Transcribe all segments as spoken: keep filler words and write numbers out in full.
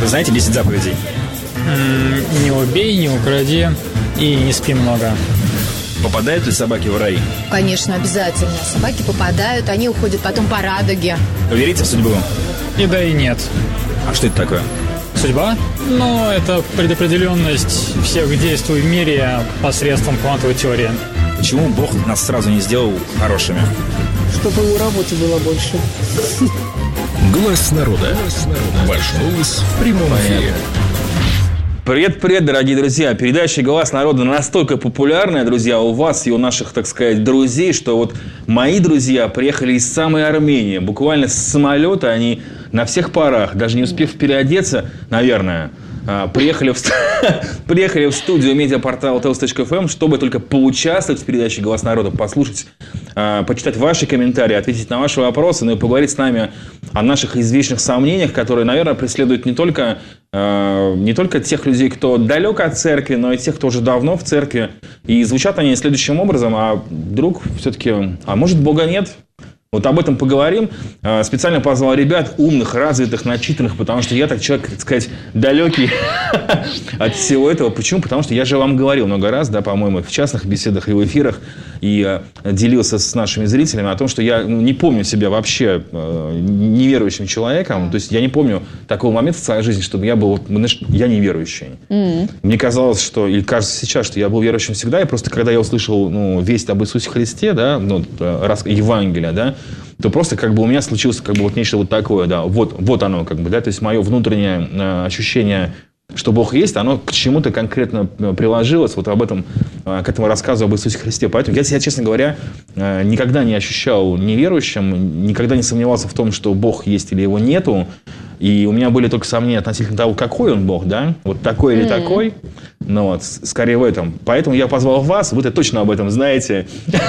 Вы знаете десять заповедей? Не убей, не укради и не спи много. Попадают ли собаки в рай? Конечно, обязательно. Собаки попадают, они уходят потом по радуге. Вы верите в судьбу? И да, и нет. А что это такое? Судьба? Ну, это предопределенность всех действий в мире посредством квантовой теории. Почему Бог нас сразу не сделал хорошими? Чтобы его работы было больше. Глаз народа. Ваш голос в прямом эфире. Привет-привет, дорогие друзья! Передача «Голос народа» настолько популярная, друзья, у вас и у наших, так сказать, друзей, что вот мои друзья приехали из самой Армении. Буквально с самолета они на всех парах, даже не успев переодеться, наверное, приехали в, приехали в студию медиапортала ТЛС точка эф эм, чтобы только поучаствовать в передаче «Голос народа», послушать, почитать ваши комментарии, ответить на ваши вопросы, ну и поговорить с нами о наших извечных сомнениях, которые, наверное, преследуют не только... не только тех людей, кто далек от церкви, но и тех, кто уже давно в церкви. И звучат они следующим образом: а вдруг все-таки, а может Бога нет? Вот об этом поговорим. Специально позвал ребят умных, развитых, начитанных, потому что я так человек, так сказать, далекий от всего этого. Почему? Потому что я же вам говорил много раз, да, по-моему, в частных беседах и в эфирах, и делился с нашими зрителями о том, что я не помню себя вообще неверующим человеком. То есть я не помню такого момента в своей жизни, чтобы я был, знаешь, я неверующий. Mm-hmm. Мне казалось, что, или кажется сейчас, что я был верующим всегда, и просто когда я услышал, ну, весть об Иисусе Христе, да, ну, Евангелие, да, то просто как бы у меня случилось как бы вот нечто вот такое, да, вот, вот оно как бы, да, то есть мое внутреннее э, ощущение, что Бог есть, оно к чему-то конкретно приложилось, вот об этом, э, к этому рассказу об Иисусе Христе. Поэтому я себя, честно говоря, э, никогда не ощущал неверующим, никогда не сомневался в том, что Бог есть или его нету, и у меня были только сомнения относительно того, какой он Бог, да, вот такой или mm. такой, ну вот, скорее в этом. Поэтому я позвал вас, вы-то точно об этом знаете.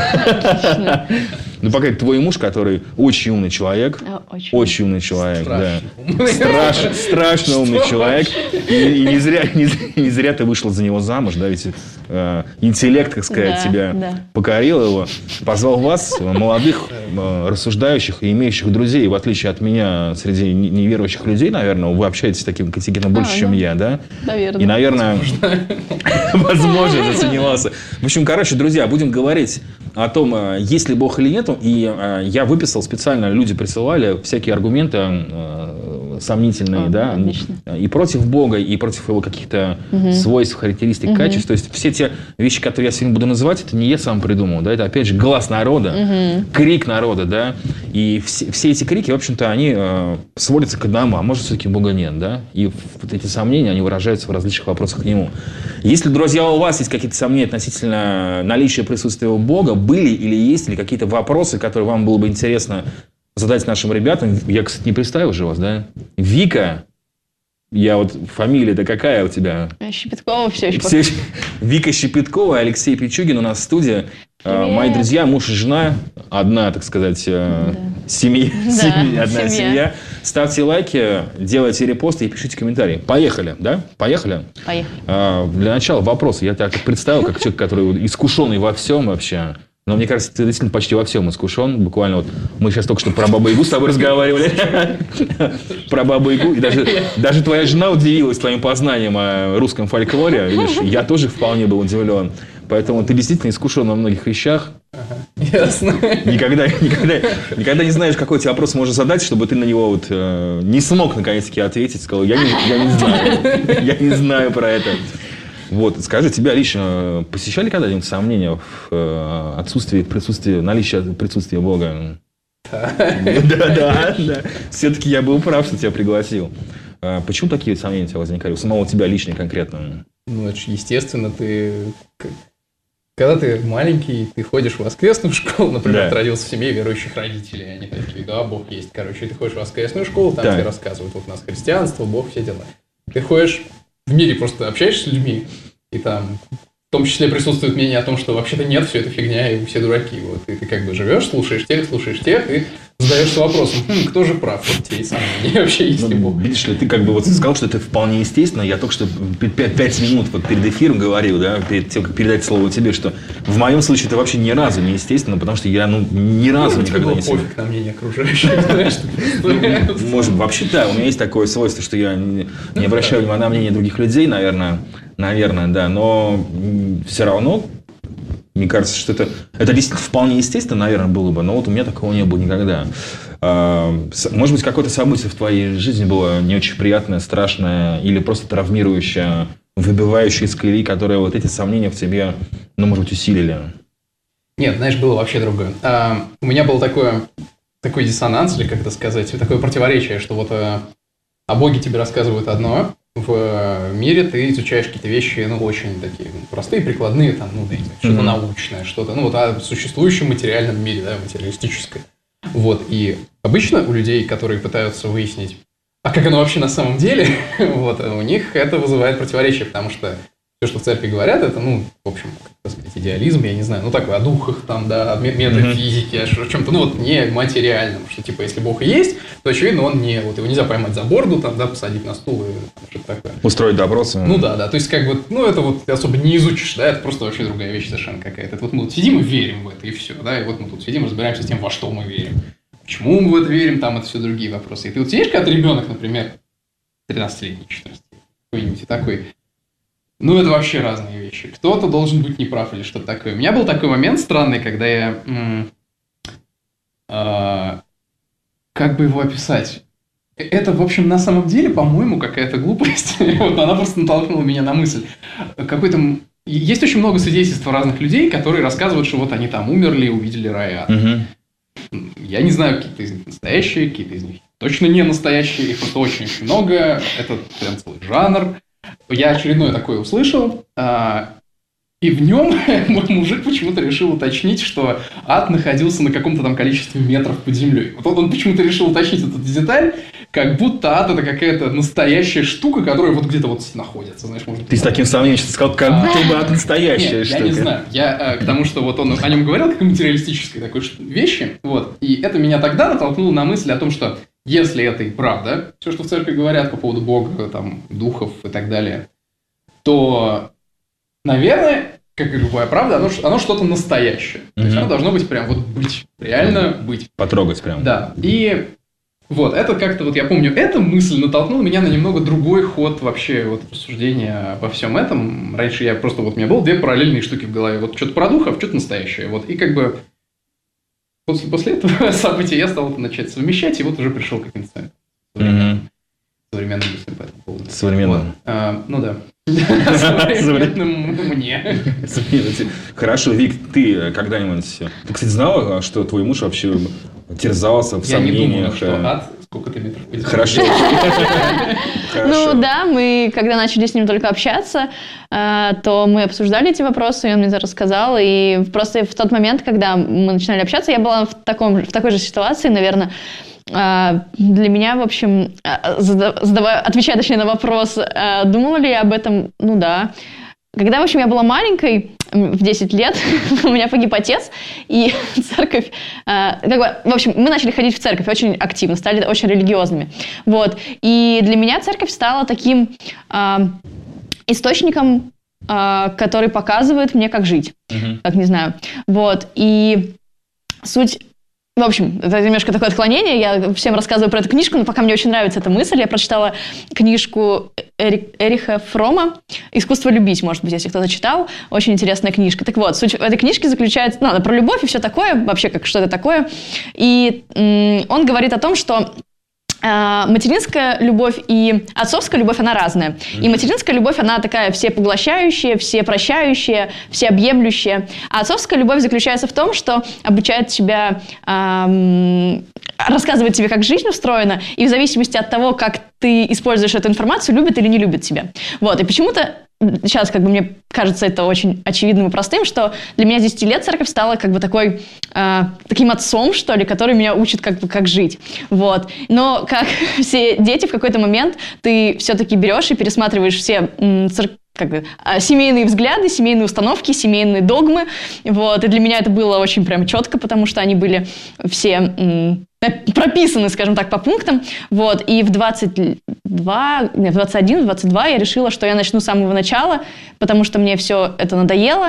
Ну, пока твой муж, который очень умный человек, очень, очень умный человек, да, Страш, страшно умный человек, и, и не, зря, не, не зря ты вышла за него замуж, да, ведь э, интеллект, так сказать, да, тебя да. покорил его, позвал вас, молодых, э, рассуждающих и имеющих друзей, в отличие от меня, среди неверующих людей, наверное, вы общаетесь с таким контингентом больше, а, чем да. я, да? Наверное. И, наверное, возможно, засомневался. В общем, короче, друзья, будем говорить о том, есть ли Бог или нету. И э, я выписал специально, люди присылали всякие аргументы э, сомнительные, а, да, отлично. И против Бога, и против его каких-то угу. свойств, характеристик, угу. качеств. То есть все те вещи, которые я сегодня буду называть, это не я сам придумал, да, это опять же глаз народа, угу. крик народа, да. И все, все эти крики, в общем-то, они э, сводятся к одному, а может все-таки Бога нет, да. И вот эти сомнения, они выражаются в различных вопросах к нему. Если, друзья, у вас есть какие-то сомнения относительно наличия присутствия Бога, были или есть ли какие-то вопросы, которые вам было бы интересно задать нашим ребятам. Я, кстати, не представил же вас, да? Вика. Я вот... Фамилия-то какая у тебя? Щепеткова все еще. Все... Вика Щепеткова, Алексей Пичугин у нас в студии. Привет. Мои друзья, муж и жена. Одна, так сказать, да. семья. Да, семья. Одна семья. семья. Ставьте лайки, делайте репосты и пишите комментарии. Поехали, да? Поехали? Поехали. А, для начала вопрос. Я тебя представил как человек, который искушенный во всем вообще. Но мне кажется, ты действительно почти во всем искушен. Буквально вот мы сейчас только что про Бабу-Ягу с тобой разговаривали. Про Бабу-Ягу. И даже, даже твоя жена удивилась твоим познанием о русском фольклоре. Видишь, я тоже вполне был удивлен. Поэтому ты действительно искушен во многих вещах. Ага, ясно. Никогда, никогда, никогда не знаешь, какой тебе вопрос можно задать, чтобы ты на него вот, э, не смог наконец-таки ответить. Сказал, я не, я не знаю. Я не знаю про это. Вот, скажи, тебя лично посещали когда-нибудь сомнения в отсутствии, присутствии, наличии присутствия Бога? Да, да, да. Все-таки я был прав, что тебя пригласил. Почему такие сомнения у тебя возникали? У самого тебя лично конкретно? Ну, это же естественно, ты... Когда ты маленький, ты ходишь в воскресную школу, например, да. ты родился в семье верующих родителей, они такие, да, Бог есть. Короче, ты ходишь в воскресную школу, там да. тебе рассказывают, вот у нас христианство, Бог, все дела. Ты ходишь в мире, просто общаешься с людьми, и там в том числе присутствует мнение о том, что вообще-то нет, все это фигня, и все дураки. Вот. И ты как бы живешь, слушаешь тех, слушаешь тех, и задаешься вопросом, хм, кто же прав? Вот те сомнения вообще есть ли Бог. Видишь ли, ты как бы вот сказал, что это вполне естественно. Я только что пять минут вот перед эфиром говорил, да, перед тем, как передать слово тебе, что в моем случае это вообще ни разу не естественно, потому что я, ну, ни разу ну, никогда не сидел. Пофиг на мнение окружающих, знаешь. Может, вообще, да, у меня есть такое свойство, что я не обращаю внимания на мнение других людей, наверное, наверное, да, но все равно... Мне кажется, что это, это действительно вполне естественно, наверное, было бы, но вот у меня такого не было никогда. Может быть, какое-то событие в твоей жизни было не очень приятное, страшное или просто травмирующее, выбивающее из колеи, которое вот эти сомнения в тебе, ну, может быть, усилили? Нет, знаешь, было вообще другое. А, у меня был такое, такой диссонанс, или как это сказать, такое противоречие, что вот а, о Боге тебе рассказывают одно, в мире ты изучаешь какие-то вещи, ну, очень такие простые, прикладные, там, ну, да, что-то mm-hmm. научное, что-то, ну, вот о существующем материальном мире, да, материалистическое. Вот, и обычно у людей, которые пытаются выяснить, а как оно вообще на самом деле, вот, у них это вызывает противоречие, потому что все, что в церкви говорят, это, ну, в общем, как сказать, идеализм, я не знаю, ну, такой, о духах, там, да, о метафизике, mm-hmm. о чем-то, ну, вот, не материальном, что, типа, если Бог и есть, то, очевидно, он не, вот, его нельзя поймать за борду, там, да, посадить на стул и там, что-то такое. Устроить допрос. Ну, да, да, то есть, как бы, ну, это вот ты особо не изучишь, да, это просто вообще другая вещь совершенно какая-то. Это вот мы вот сидим и верим в это, и все, да, и вот мы тут сидим, разбираемся с тем, во что мы верим. Почему мы в это верим, там, это все другие вопросы. И ты вот сидишь, когда ты ребенок, например, тринадцатилетний, четырнадцатилетний, какой-нибудь, и такой... Ну, это вообще разные вещи. Кто-то должен быть неправ или что-то такое. У меня был такой момент странный, когда я... М- а- как бы его описать? Это, в общем, на самом деле, по-моему, какая-то глупость. Вот она просто натолкнула меня на мысль. Какой-то... Есть очень много свидетельств разных людей, которые рассказывают, что вот они там умерли, увидели рай и ад. Угу. Я не знаю, какие-то из них настоящие, какие-то из них точно не настоящие. Их просто очень-очень много. Это прям целый жанр. Я очередное такое услышал, а, и в нем мой мужик почему-то решил уточнить, что ад находился на каком-то там количестве метров под землей. Вот он, он почему-то решил уточнить эту деталь, как будто ад – это какая-то настоящая штука, которая вот где-то вот находится. Знаешь, может, ты с таким сомнением сказал, как будто бы ад настоящая Нет, штука. Я не знаю. Я а, к тому, что вот он о нем говорил, как о материалистической такой вещи, вот, и это меня тогда натолкнуло на мысль о том, что если это и правда, все, что в церкви говорят по поводу Бога, там, духов и так далее, то, наверное, как и любая правда, оно, оно что-то настоящее. Mm-hmm. То есть оно должно быть прям вот быть, реально быть. Потрогать прям. Да. И вот, это как-то, вот я помню, эта мысль натолкнула меня на немного другой ход вообще вот рассуждения обо всем этом. Раньше я просто, вот у меня было две параллельные штуки в голове. Вот что-то про духов, что-то настоящее. Вот, и как бы После, после этого события я стал это начать совмещать, и вот уже пришел к каким-то современным, mm-hmm. современным мыслям по этому поводу. Современным? Вот. А, ну да. Современным мне. Хорошо, Вик, ты когда-нибудь... Ты, кстати, знала, что твой муж вообще терзался в сомнениях? Я не думала, что ад сколько-то метров по земле. Хорошо. Ну да, мы, когда начали с ним только общаться, то мы обсуждали эти вопросы, и он мне это рассказал. И просто в тот момент, когда мы начинали общаться, я была в, таком, в такой же ситуации, наверное. Для меня, в общем, задавая, отвечая точнее на вопрос, думала ли я об этом, ну да. Когда, в общем, я была маленькой, в десять лет, у меня погиб отец, и церковь, как бы, в общем, мы начали ходить в церковь очень активно, стали очень религиозными. Вот. И для меня церковь стала таким э, источником, э, который показывает мне, как жить, uh-huh. как не знаю. Вот. И суть... В общем, это немножко такое отклонение. Я всем рассказываю про эту книжку, но пока мне очень нравится эта мысль. Я прочитала книжку Эри... Эриха Фрома «Искусство любить», может быть, если кто-то читал. Очень интересная книжка. Так вот, суть этой книжки заключается... Ну, про любовь и все такое, вообще, как что это такое. И м- он говорит о том, что материнская любовь и отцовская любовь, она разная. И материнская любовь, она такая всепоглощающая, всепрощающая, всеобъемлющая. А отцовская любовь заключается в том, что обучает тебя, эм, рассказывает тебе, как жизнь устроена, и в зависимости от того, как ты используешь эту информацию, любит или не любит тебя. Вот. И почему-то сейчас, как бы, мне кажется, это очень очевидным и простым, что для меня с десяти лет церковь стала как бы такой, э, таким отцом, что ли, который меня учит, как бы, как жить. Вот. Но как все дети, в какой-то момент ты все-таки берешь и пересматриваешь все м, церковь, как бы, семейные взгляды, семейные установки, семейные догмы. Вот. И для меня это было очень прям четко, потому что они были все м, прописаны, скажем так, по пунктам. Вот. И в двадцать два, нет, в двадцать один, в двадцать два я решила, что я начну с самого начала, потому что мне все это надоело.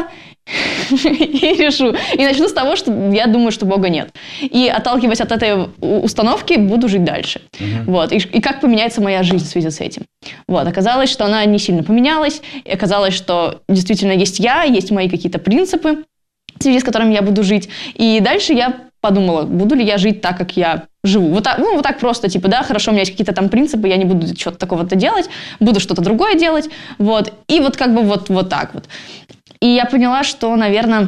И решу. И начну с того, что я думаю, что Бога нет. И, отталкиваясь от этой установки, буду жить дальше. Uh-huh. Вот. И, и как поменяется моя жизнь в связи с этим. Вот. Оказалось, что она не сильно поменялась. И оказалось, что действительно есть я, есть мои какие-то принципы, в связи с которыми я буду жить. И дальше я подумала, буду ли я жить так, как я живу. Вот так, ну, вот так просто, типа, да, хорошо, у меня есть какие-то там принципы, я не буду что-то такого-то делать, буду что-то другое делать. Вот. И вот как бы вот, вот так вот. И я поняла, что, наверное,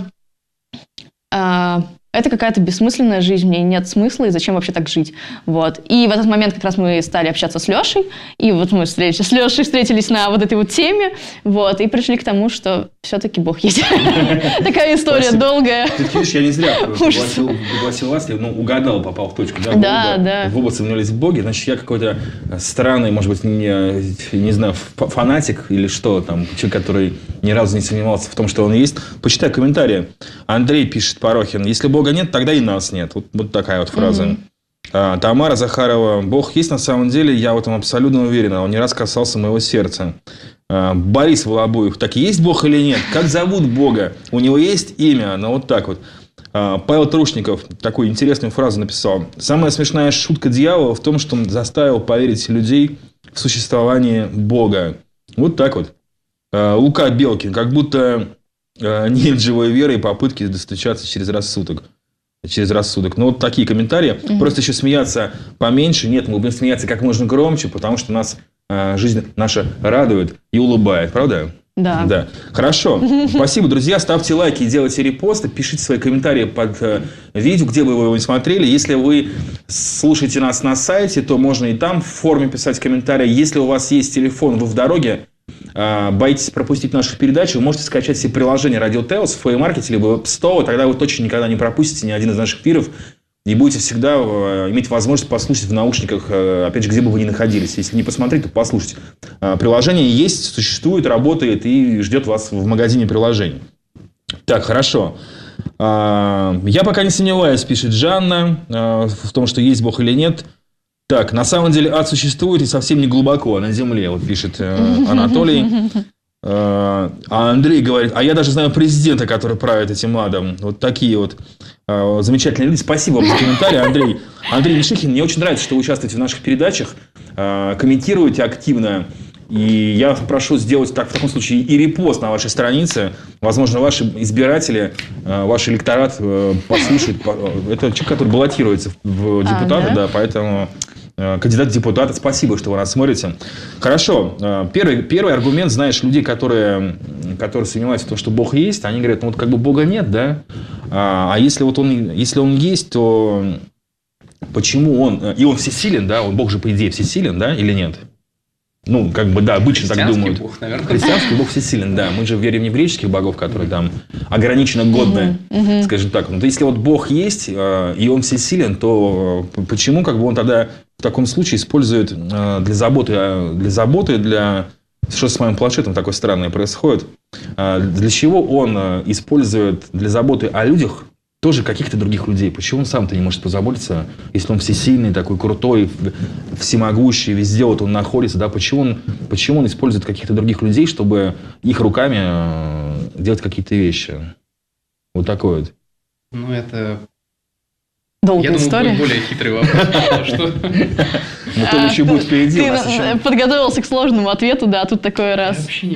э, это какая-то бессмысленная жизнь, мне нет смысла, и зачем вообще так жить. Вот. И в этот момент как раз мы стали общаться с Лешей, и вот мы встретились, с Лешей встретились на вот этой вот теме, вот, и пришли к тому, что все-таки Бог есть. Такая история долгая. Ты видишь, я не зря пригласил вас, я угадал, попал в точку. Да, да. Вы оба сомневались в Боге, значит, я какой-то странный, может быть, не знаю, фанатик или что там, человек, который ни разу не сомневался в том, что он есть. Почитай комментарии. Андрей пишет, Порохин, если Бога нет, тогда и нас нет. Вот, вот такая вот фраза. Mm-hmm. А, Тамара Захарова. Бог есть на самом деле, я в этом абсолютно уверена. Он не раз касался моего сердца. А, Борис Волобуев. Так есть Бог или нет? Как зовут Бога? У него есть имя? Ну, вот так вот. А, Павел Трушников такую интересную фразу написал. Самая смешная шутка дьявола в том, что он заставил поверить людей в существование Бога. Вот так вот. А, Лука Белкин. Как будто а, нет живой веры и попытки достучаться через рассудок. Через рассудок. Ну, вот такие комментарии. Mm-hmm. Просто еще смеяться поменьше. Нет, мы будем смеяться как можно громче, потому что нас э, жизнь наша радует и улыбает. Правда? Да. Да. Хорошо. Спасибо, друзья. Ставьте лайки и делайте репосты. Пишите свои комментарии под э, видео, где бы вы его не смотрели. Если вы слушаете нас на сайте, то можно и там в форме писать комментарии. Если у вас есть телефон, вы в дороге, боитесь пропустить нашу передачу, вы можете скачать себе приложение Radio Tales в Play Market либо в App Store, тогда вы точно никогда не пропустите ни один из наших эфиров и будете всегда иметь возможность послушать в наушниках, опять же, где бы вы ни находились. Если не посмотреть, то послушать. Приложение есть, существует, работает и ждет вас в магазине приложений. Так, хорошо. Я пока не сомневаюсь, пишет Жанна, в том, что есть Бог или нет. Так, на самом деле ад существует и совсем не глубоко на земле, вот пишет э, Анатолий. Э, а Андрей говорит, а я даже знаю президента, который правит этим адом. Вот такие вот э, замечательные люди. Спасибо вам за комментарий, Андрей. Андрей Мишихин, мне очень нравится, что вы участвуете в наших передачах, э, комментируете активно. И я вас прошу сделать так, в таком случае и репост на вашей странице. Возможно, ваши избиратели, ваш электорат послушает. Это человек, который баллотируется в депутаты, а, да? Да, поэтому кандидат в депутаты. Спасибо, что вы нас смотрите. Хорошо. Первый, первый аргумент, знаешь, людей, которые, которые сомневаются в том, что Бог есть, они говорят, ну вот как бы Бога нет, да? А, а если вот он, если он есть, то почему он... И он всесилен, да? Он, Бог же, по идее, всесилен, да? Или нет? Ну, как бы, да, обычно так думают. Бог, наверное. Христианский Бог всесилен, да. Мы же верим не в греческих богов, которые там ограниченно годны, uh-huh, uh-huh. скажем так. Но если вот Бог есть, и Он всесилен, то почему как бы Он тогда в таком случае использует для заботы, для заботы, для... Что с моим планшетом такое странное происходит? Для чего Он использует для заботы о людях тоже каких-то других людей? Почему он сам-то не может позаботиться, если он всесильный, такой крутой, всемогущий, везде вот он находится, да? Почему он, почему он использует каких-то других людей, чтобы их руками делать какие-то вещи? Вот такой вот. Ну, это... Долгая Я история. думаю, более хитрый вопрос. Но то еще будет впереди. Ты подготовился к сложному ответу, да, тут такой раз. Вообще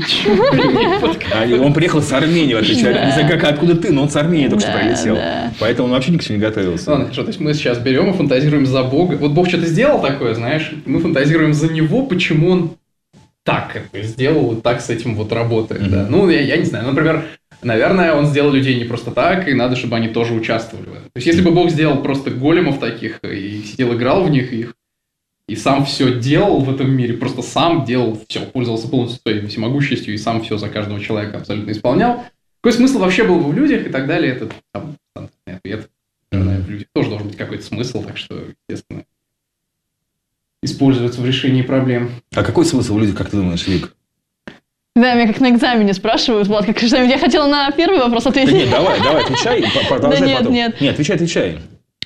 ничего. Он приехал с Армении, в отличие от... Не знаю, как, откуда ты, но он с Армении только что прилетел. Поэтому он вообще ни к чему не готовился. Ладно, хорошо, то есть мы сейчас берем и фантазируем за Бога. Вот Бог что-то сделал такое, знаешь, мы фантазируем за Него, почему Он так это сделал, и так с этим вот работает. Да. Ну, я, я не знаю, например... Наверное, он сделал людей не просто так, и надо, чтобы они тоже участвовали в этом. То есть, если бы Бог сделал просто големов таких, и сидел, играл в них, их, и сам все делал в этом мире, просто сам делал все, пользовался полностью своей всемогущестью, и сам все за каждого человека абсолютно исполнял, какой смысл вообще был бы в людях, и так далее, это там, стандартный ответ. Наверное, в людях тоже должен быть какой-то смысл, так что, естественно, используется в решении проблем. А какой смысл в людях, как ты думаешь, Вик? Да, меня как на экзамене спрашивают, Влад, как что-нибудь. Я хотела на первый вопрос ответить. Да нет, давай, давай, отвечай, продолжай да нет, потом. Нет, нет. Отвечай, отвечай.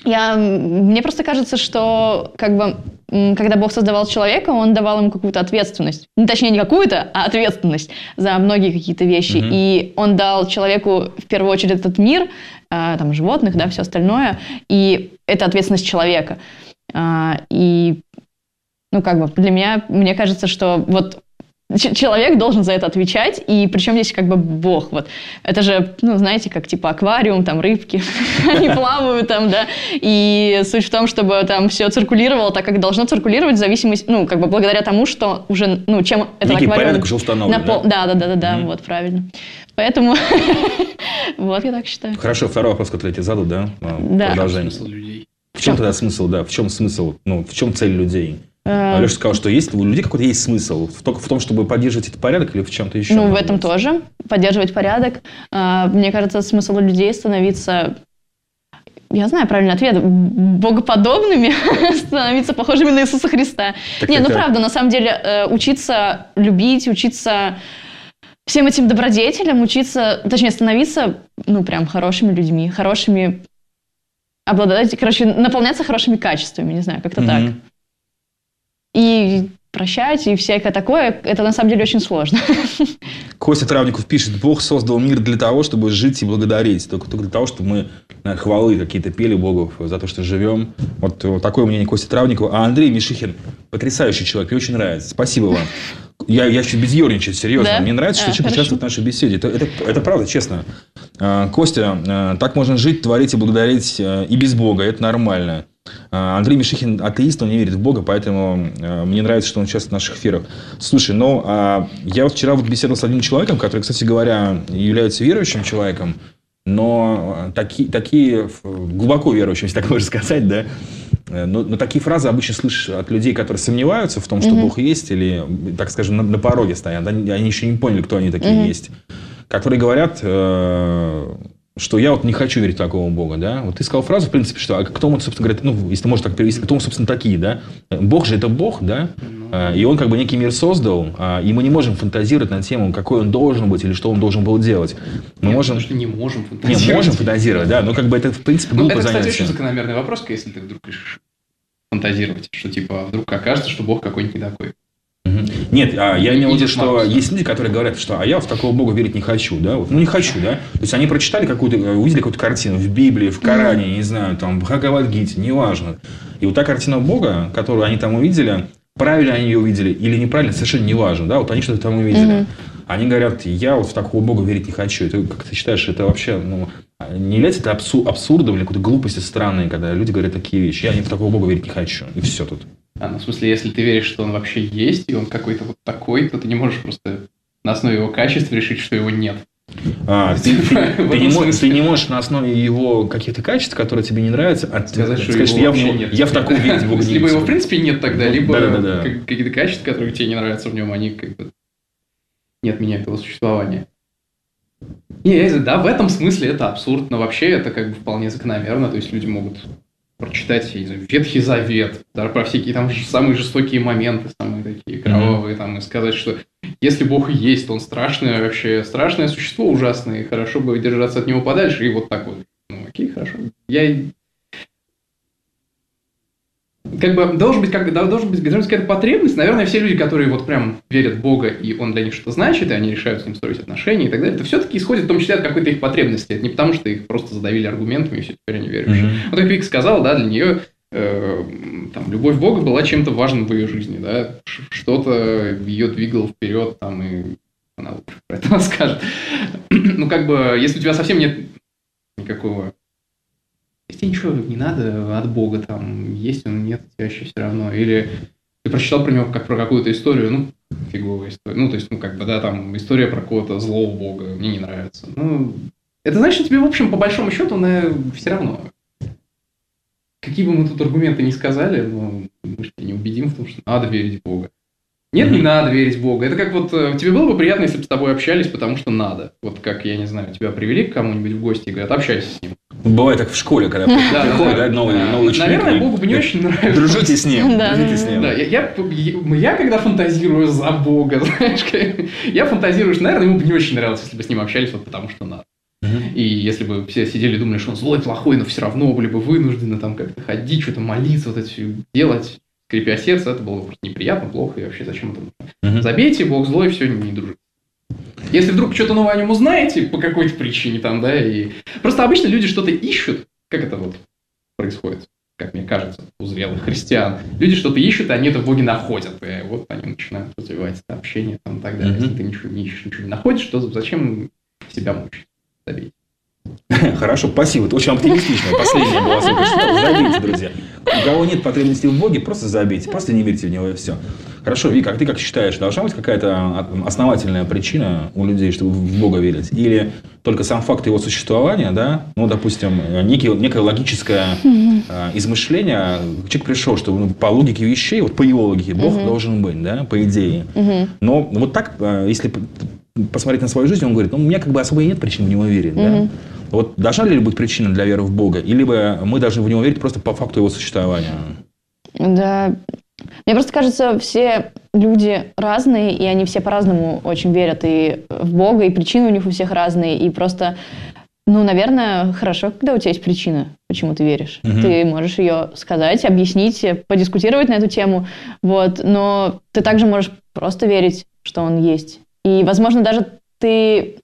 Я, мне просто кажется, что как бы, когда Бог создавал человека, Он давал ему какую-то ответственность. Ну, точнее, не какую-то, а ответственность за многие какие-то вещи. Mm-hmm. И Он дал человеку, в первую очередь, этот мир, там, животных, да, все остальное. И это ответственность человека. И, ну, как бы, для меня, мне кажется, что вот человек должен за это отвечать, и причем здесь как бы Бог. Вот. Это же, ну, знаете, как типа аквариум, там рыбки, они плавают там, да, и суть в том, чтобы там все циркулировало так, как должно циркулировать, в зависимости, ну, как бы благодаря тому, что уже, ну, чем этот некий аквариум... порядок уже установлен, напол... да? Да, да, да, да, mm-hmm. вот, правильно. Поэтому, вот я так считаю. Хорошо, второй вопрос, который я тебе задал, да? Да. Продолжение. Смысл людей. В чем тогда смысл, да? В чем смысл, ну, в чем цель людей? Леша сказал, что есть, у людей какой-то есть смысл. Только в том, чтобы поддерживать этот порядок или в чем-то еще? Ну, в этом тоже. Поддерживать порядок. Мне кажется, смысл у людей становиться, я знаю правильный ответ, богоподобными, становиться похожими на Иисуса Христа. Так Не, это... ну правда, на самом деле, учиться любить, учиться всем этим добродетелям, учиться, точнее, становиться, ну, прям хорошими людьми, хорошими, обладать, короче, наполняться хорошими качествами, не знаю, как-то mm-hmm. так. И прощать, и всякое такое, это на самом деле очень сложно. Костя Травников пишет: Бог создал мир для того, чтобы жить и благодарить. Только, только для того, чтобы мы наверное, хвалы какие-то пели Богу за то, что живем. Вот, вот такое мнение Кости Травникова. А Андрей Мишихин потрясающий человек, мне очень нравится. Спасибо вам. Я, я чуть безъерничаю, серьезно. Да? Мне нравится, что а, человек участвует в нашей беседе. Это, это, это правда, честно. Костя, так можно жить, творить и благодарить и без Бога. Это нормально. Андрей Мишихин атеист, он не верит в Бога, поэтому мне нравится, что он участвует в наших эфирах. Слушай, ну, я вот вчера вот беседовал с одним человеком, который, кстати говоря, является верующим человеком, но таки, такие, глубоко верующим, если так можно сказать, да, но, но такие фразы обычно слышишь от людей, которые сомневаются в том, что mm-hmm. Бог есть, или, так скажем, на, на пороге стоят, они, они еще не поняли, кто они такие mm-hmm. есть, которые говорят... что я вот не хочу верить в такого Бога, да? Вот ты сказал фразу, в принципе, что а кто мы, собственно говоря, ну, если можно так перевести, кто мы, собственно, такие, да? Бог же это Бог, да? И он как бы некий мир создал, и мы не можем фантазировать на тему, какой он должен быть или что он должен был делать. Мы Нет, можем... не можем фантазировать. Не можем фантазировать, да, но как бы это, в принципе, глупо занятие. занятие. Это, кстати, очень закономерный вопрос, если ты вдруг решишь фантазировать, что типа вдруг окажется, что Бог какой-нибудь не такой. Нет, а я имел в виду, что есть люди, которые говорят, что а я в такого Бога верить не хочу, да, вот, ну не хочу, да, то есть они прочитали какую-то, увидели какую-то картину в Библии, в Коране, не знаю, там, в Бхагавад-гите, неважно, и вот та картина Бога, которую они там увидели, правильно они ее увидели или неправильно, совершенно неважно, да, вот они что-то там увидели, mm-hmm. они говорят, я вот в такого Бога верить не хочу, это, как ты считаешь, это вообще, ну, не является это абсурдом или какой-то глупостью странной, когда люди говорят такие вещи, я в такого Бога верить не хочу, и все тут. А, ну, в смысле, если ты веришь, что он вообще есть, и он какой-то вот такой, то ты не можешь просто на основе его качества решить, что его нет. А, ты, ты, ты, не можешь, ты не можешь на основе его каких-то качеств, которые тебе не нравятся, от, сказать, что сказать, его я, вообще в, нет. Я в таком верить в Бога не Либо его в принципе нет тогда, либо да, да, да. какие-то качества, которые тебе не нравятся в нем, они как бы не отменяют его существование. Не, да, в этом смысле это абсурд, но вообще это как бы вполне закономерно, то есть люди могут... прочитать, я не знаю, Ветхий Завет, да, про всякие там самые жестокие моменты, самые такие кровавые, mm-hmm. там, и сказать, что если Бог и есть, то он страшное вообще, страшное существо ужасное, и хорошо бы держаться от него подальше, и вот так вот. Ну, окей, хорошо. Я... Как бы должен быть, как, должен быть, должна быть какая-то потребность. Наверное, все люди, которые вот прям верят в Бога, и он для них что-то значит, и они решают с ним строить отношения и так далее, это все-таки исходит в том числе от какой-то их потребности. Это не потому, что их просто задавили аргументами, и все, теперь они верующие. Mm-hmm. Вот как Вика сказала, да, для нее э, там, любовь Бога была чем-то важным в ее жизни, да, что-то ее двигало вперед, там, и она лучше про это расскажет. Ну, как бы, если у тебя совсем нет никакого... Если тебе ничего не надо от Бога, там, есть он, нет, тебе вообще все равно. Или ты прочитал про него как про какую-то историю, ну, фиговая история. Ну, то есть, ну, как бы, да, там, история про какого-то злого Бога, мне не нравится. Ну, это значит, что тебе, в общем, по большому счету, наверное, все равно. Какие бы мы тут аргументы ни сказали, но мы же тебя не убедим в том, что надо верить в Бога. Нет, не надо верить в Бога. Это как вот, тебе было бы приятно, если бы с тобой общались, потому что надо. Вот как, я не знаю, тебя привели к кому-нибудь в гости и говорят, общайся с ним. Бывает так в школе, когда приходит, да, новый, новый человек. Наверное, Богу бы не очень нравится. Дружите с ним, дружите с ним. Да, я, я, я когда фантазирую за Бога, знаешь, я фантазирую, что, наверное, ему бы не очень нравилось, если бы с ним общались, вот потому что надо. И если бы все сидели и думали, что он злой, плохой, но все равно были бы вынуждены там как-то ходить, что-то молиться, вот это все делать, скрипя сердце, это было просто неприятно, плохо, и вообще зачем это нужно? Угу. Забейте, Бог злой, все, не дружит. Если вдруг что-то новое о нем узнаете по какой-то причине там, да, и... Просто обычно люди что-то ищут, как это вот происходит, как мне кажется, у зрелых христиан. Люди что-то ищут, и они это в Боге находят. И вот они начинают развивать это общение там, и так далее. Mm-hmm. Если ты ничего не ищешь, ничего не находишь, то зачем себя мучить? Забейте. Хорошо, спасибо. Это очень оптимистично. Последнее было. Забейте, друзья. У кого нет потребности в Боге, просто забейте. Просто не верьте в Него, и все. Хорошо, Вика, а ты как считаешь, должна быть какая-то основательная причина у людей, чтобы в Бога верить? Или только сам факт его существования, да, ну, допустим, некий, некое логическое mm-hmm. э, измышление, человек пришел, что ну, по логике вещей, вот по его логике, Бог mm-hmm. должен быть, да, по идее. Mm-hmm. Но вот так, э, если посмотреть на свою жизнь, он говорит, ну, у меня как бы особо и нет причин в него верить, mm-hmm. да. Вот должна ли быть причина для веры в Бога? Или мы должны в него верить просто по факту его существования? Да. Мне просто кажется, все люди разные, и они все по-разному очень верят и в Бога, и причины у них у всех разные. И просто, ну, наверное, хорошо, когда у тебя есть причина, почему ты веришь. Угу. Ты можешь ее сказать, объяснить, подискутировать на эту тему. Вот. Но ты также можешь просто верить, что он есть. И, возможно, даже ты...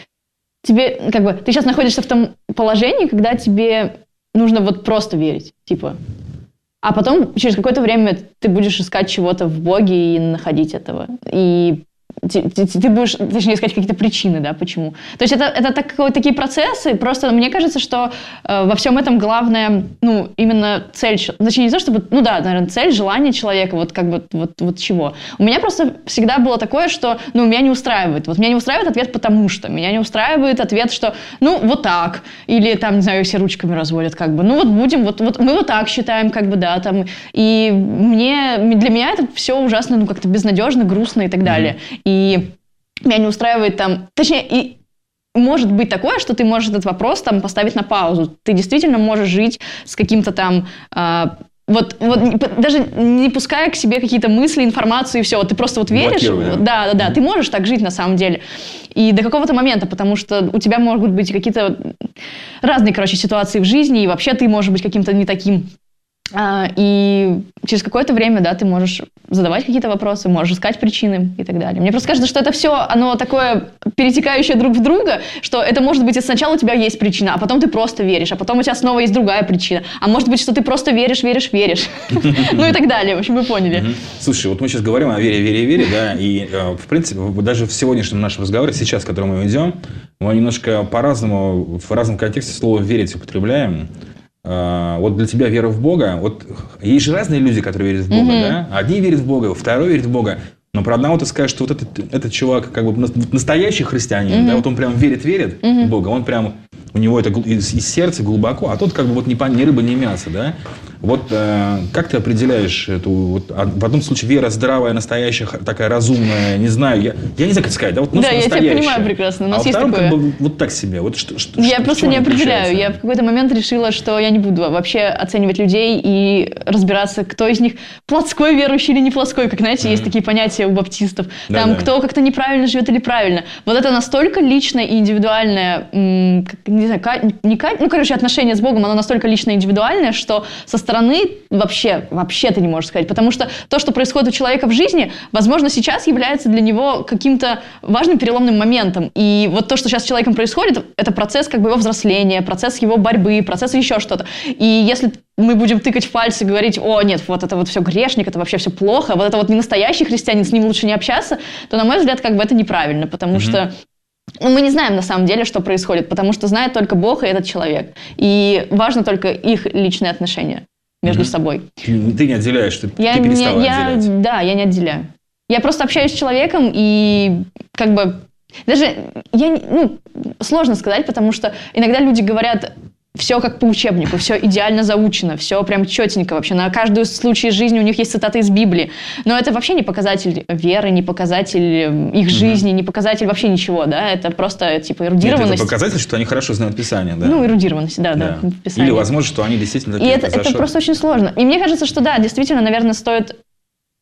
Тебе, как бы, ты сейчас находишься в том положении, когда тебе нужно вот просто верить, типа... А потом, через какое-то время, ты будешь искать чего-то в Боге и находить этого. И ты, ты, ты будешь, точнее, искать какие-то причины, да, почему. То есть это, это так, такие процессы. Просто мне кажется, что э, во всем этом главное, ну, именно цель. Точнее, не то, чтобы, ну да, наверное, цель, желание человека, вот как бы, вот, вот чего. У меня просто всегда было такое, что, ну, меня не устраивает. Вот меня не устраивает ответ «потому что». Меня не устраивает ответ, что, ну, вот так. Или там, не знаю, все ручками разводят, как бы. Ну, вот будем, вот, вот мы вот так считаем, как бы, да, там. И мне, для меня это все ужасно, ну, как-то безнадежно, грустно и так далее. И меня не устраивает там... Точнее, и может быть такое, что ты можешь этот вопрос там поставить на паузу. Ты действительно можешь жить с каким-то там... Э, вот, вот даже не пуская к себе какие-то мысли, информацию и все. Вот ты просто вот веришь. Да, да, да. Mm-hmm. Ты можешь так жить на самом деле. И до какого-то момента, потому что у тебя могут быть какие-то разные, короче, ситуации в жизни, и вообще ты можешь быть каким-то не таким... А, и через какое-то время, да, ты можешь задавать какие-то вопросы, можешь искать причины и так далее. Мне просто кажется, что это все, оно такое перетекающее друг в друга, что это может быть, и сначала у тебя есть причина, а потом ты просто веришь, а потом у тебя снова есть другая причина. А может быть, что ты просто веришь, веришь, веришь. Ну и так далее. В общем, вы поняли. Слушай, вот мы сейчас говорим о вере, вере, вере, да, и, в принципе, даже в сегодняшнем нашем разговоре, сейчас, в котором мы идем, мы немножко по-разному, в разном контексте слово «верить» употребляем. Вот для тебя вера в Бога, вот есть же разные люди, которые верят в Бога, mm-hmm. да? Одни верят в Бога, второй верит в Бога. Но про одного ты скажешь, что вот этот, этот чувак как бы настоящий христианин, mm-hmm. да, вот он прям верит-верит mm-hmm. в Бога, он прям, у него это из, из сердца глубоко, а тот как бы вот ни, ни рыба, ни мясо, да? Вот э, как ты определяешь эту, вот, в одном случае вера здравая, настоящая, такая разумная, не знаю, я, я не знаю, как сказать, да, вот ну, да, я тебя понимаю прекрасно, у нас а есть втором, такое. Как бы, вот так себе, вот что, что, я что, просто не определяю, я в какой-то момент решила, что я не буду вообще оценивать людей и разбираться, кто из них плотской верующий или не плотской, как, знаете, mm-hmm. есть такие понятия у баптистов, да, там, да. кто как-то неправильно живет или правильно. Вот это настолько личное и индивидуальное, как, не знаю, не, ну, короче, отношение с Богом, оно настолько личное и индивидуальное, что со стороны вообще, вообще ты не можешь сказать. Потому что то, что происходит у человека в жизни, возможно, сейчас является для него каким-то важным переломным моментом. И вот то, что сейчас с человеком происходит, это процесс как бы его взросления, процесс его борьбы, процесс еще что-то. И если мы будем тыкать в пальцы и говорить, о, нет, вот это вот все грешник, это вообще все плохо, вот это вот не настоящий христианин, с ним лучше не общаться, то, на мой взгляд, как бы это неправильно, потому mm-hmm. что ну, мы не знаем на самом деле, что происходит, потому что знает только Бог и этот человек. И важно только их личные отношения между mm-hmm. собой. Ты не отделяешь, ты, я ты перестала не, я, отделять. Да, я не отделяю. Я просто общаюсь с человеком и как бы... Даже я, ну, сложно сказать, потому что иногда люди говорят... Все как по учебнику, все идеально заучено, все прям четенько вообще. На каждый случай жизни у них есть цитаты из Библии. Но это вообще не показатель веры, не показатель их жизни, mm-hmm. не показатель вообще ничего, да. Это просто типа эрудированность. Нет, это показатель, что они хорошо знают Писание, да. Ну, эрудированность, да, да. да Или, возможно, что они действительно... И это, это просто очень сложно. И мне кажется, что да, действительно, наверное, стоит